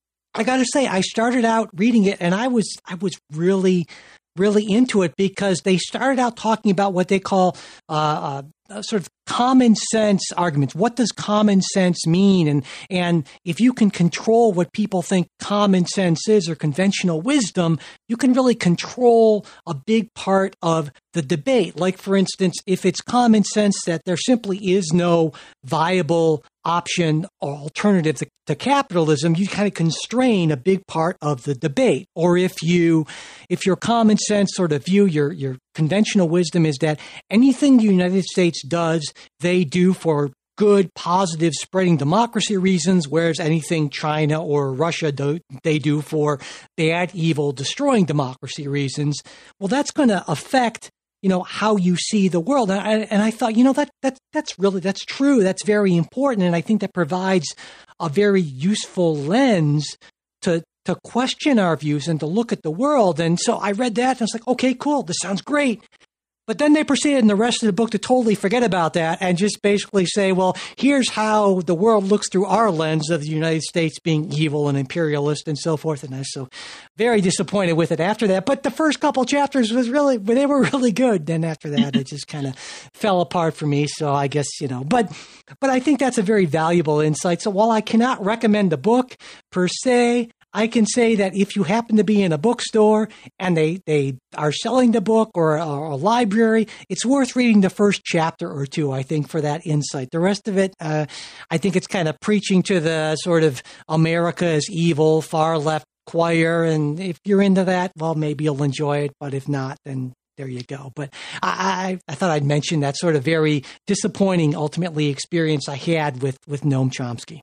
I got to say, I started out reading it and I was, I was really, really into it because they started out talking about what they call uh, uh, sort of common sense arguments. What does common sense mean? And and if you can control what people think common sense is or conventional wisdom, you can really control a big part of the debate. Like, for instance, if it's common sense that there simply is no viable option or alternative to, to capitalism, you kind of constrain a big part of the debate. Or if you, if your common sense sort of view, your your conventional wisdom is that anything the United States does, they do for good, positive, spreading democracy reasons, whereas anything China or Russia do, they do for bad, evil, destroying democracy reasons. Well, that's going to affect, you know, how you see the world. And I, and I thought, you know, that, that, that's really, that's true. That's very important. And I think that provides a very useful lens to, to question our views and to look at the world. And so I read that and I was like, okay, cool. This sounds great. But then they proceeded in the rest of the book to totally forget about that and just basically say, well, here's how the world looks through our lens of the United States being evil and imperialist and so forth. And I was so very disappointed with it after that. But the first couple chapters was really, they were really good. Then after that, it just kind of fell apart for me. So I guess, you know, but, but I think that's a very valuable insight. So while I cannot recommend the book per se, I can say that if you happen to be in a bookstore and they, they are selling the book or a, or a library, it's worth reading the first chapter or two, I think, for that insight. The rest of it, uh, I think it's kind of preaching to the sort of America is evil, far left choir. And if you're into that, well, maybe you'll enjoy it. But if not, then there you go. But I, I, I thought I'd mention that sort of very disappointing, ultimately, experience I had with, with Noam Chomsky.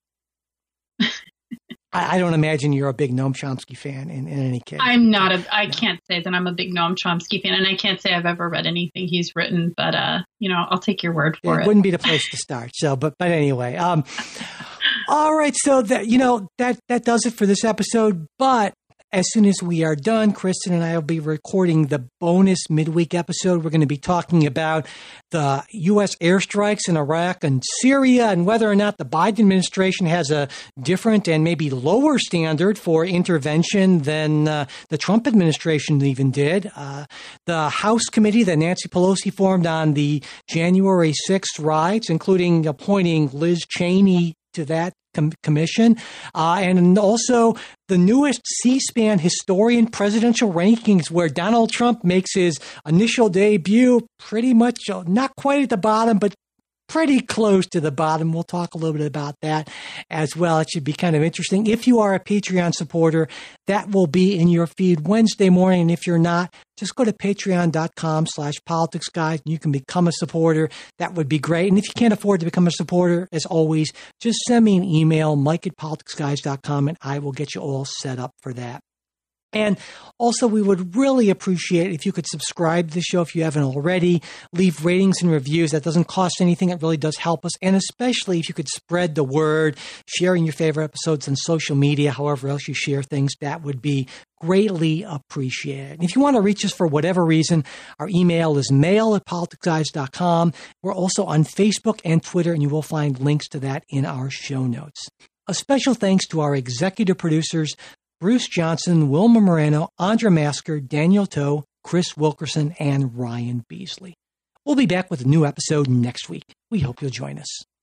I don't imagine you're a big Noam Chomsky fan in, in any case. I'm not a, I no. can't say that I'm a big Noam Chomsky fan, and I can't say I've ever read anything he's written, but, uh, you know, I'll take your word for it. It wouldn't be the place to start. So, but, but anyway, um, all right. So that, you know, that, that does it for this episode, but As soon as we are done, Kristen and I will be recording the bonus midweek episode. We're going to be talking about the U S airstrikes in Iraq and Syria and whether or not the Biden administration has a different and maybe lower standard for intervention than uh, the Trump administration even did. Uh, the House committee that Nancy Pelosi formed on the January sixth riots, including appointing Liz Cheney to that com- commission, uh, and also the newest C-SPAN historian presidential rankings where Donald Trump makes his initial debut pretty much, not quite at the bottom, but pretty close to the bottom. We'll talk a little bit about that as well. It should be kind of interesting. If you are a Patreon supporter, that will be in your feed Wednesday morning. And if you're not, just go to patreon.com slash politics guys and you can become a supporter. That would be great. And if you can't afford to become a supporter, as always, just send me an email, mike at politics guys dot com, and I will get you all set up for that. And also, we would really appreciate if you could subscribe to the show if you haven't already. Leave ratings and reviews. That doesn't cost anything. It really does help us. And especially if you could spread the word, sharing your favorite episodes on social media, however else you share things, that would be greatly appreciated. And if you want to reach us for whatever reason, our email is mail at politics guys dot com. We're also on Facebook and Twitter, and you will find links to that in our show notes. A special thanks to our executive producers, Bruce Johnson, Wilma Moreno, Andra Masker, Daniel Toe, Chris Wilkerson, and Ryan Beasley. We'll be back with a new episode next week. We hope you'll join us.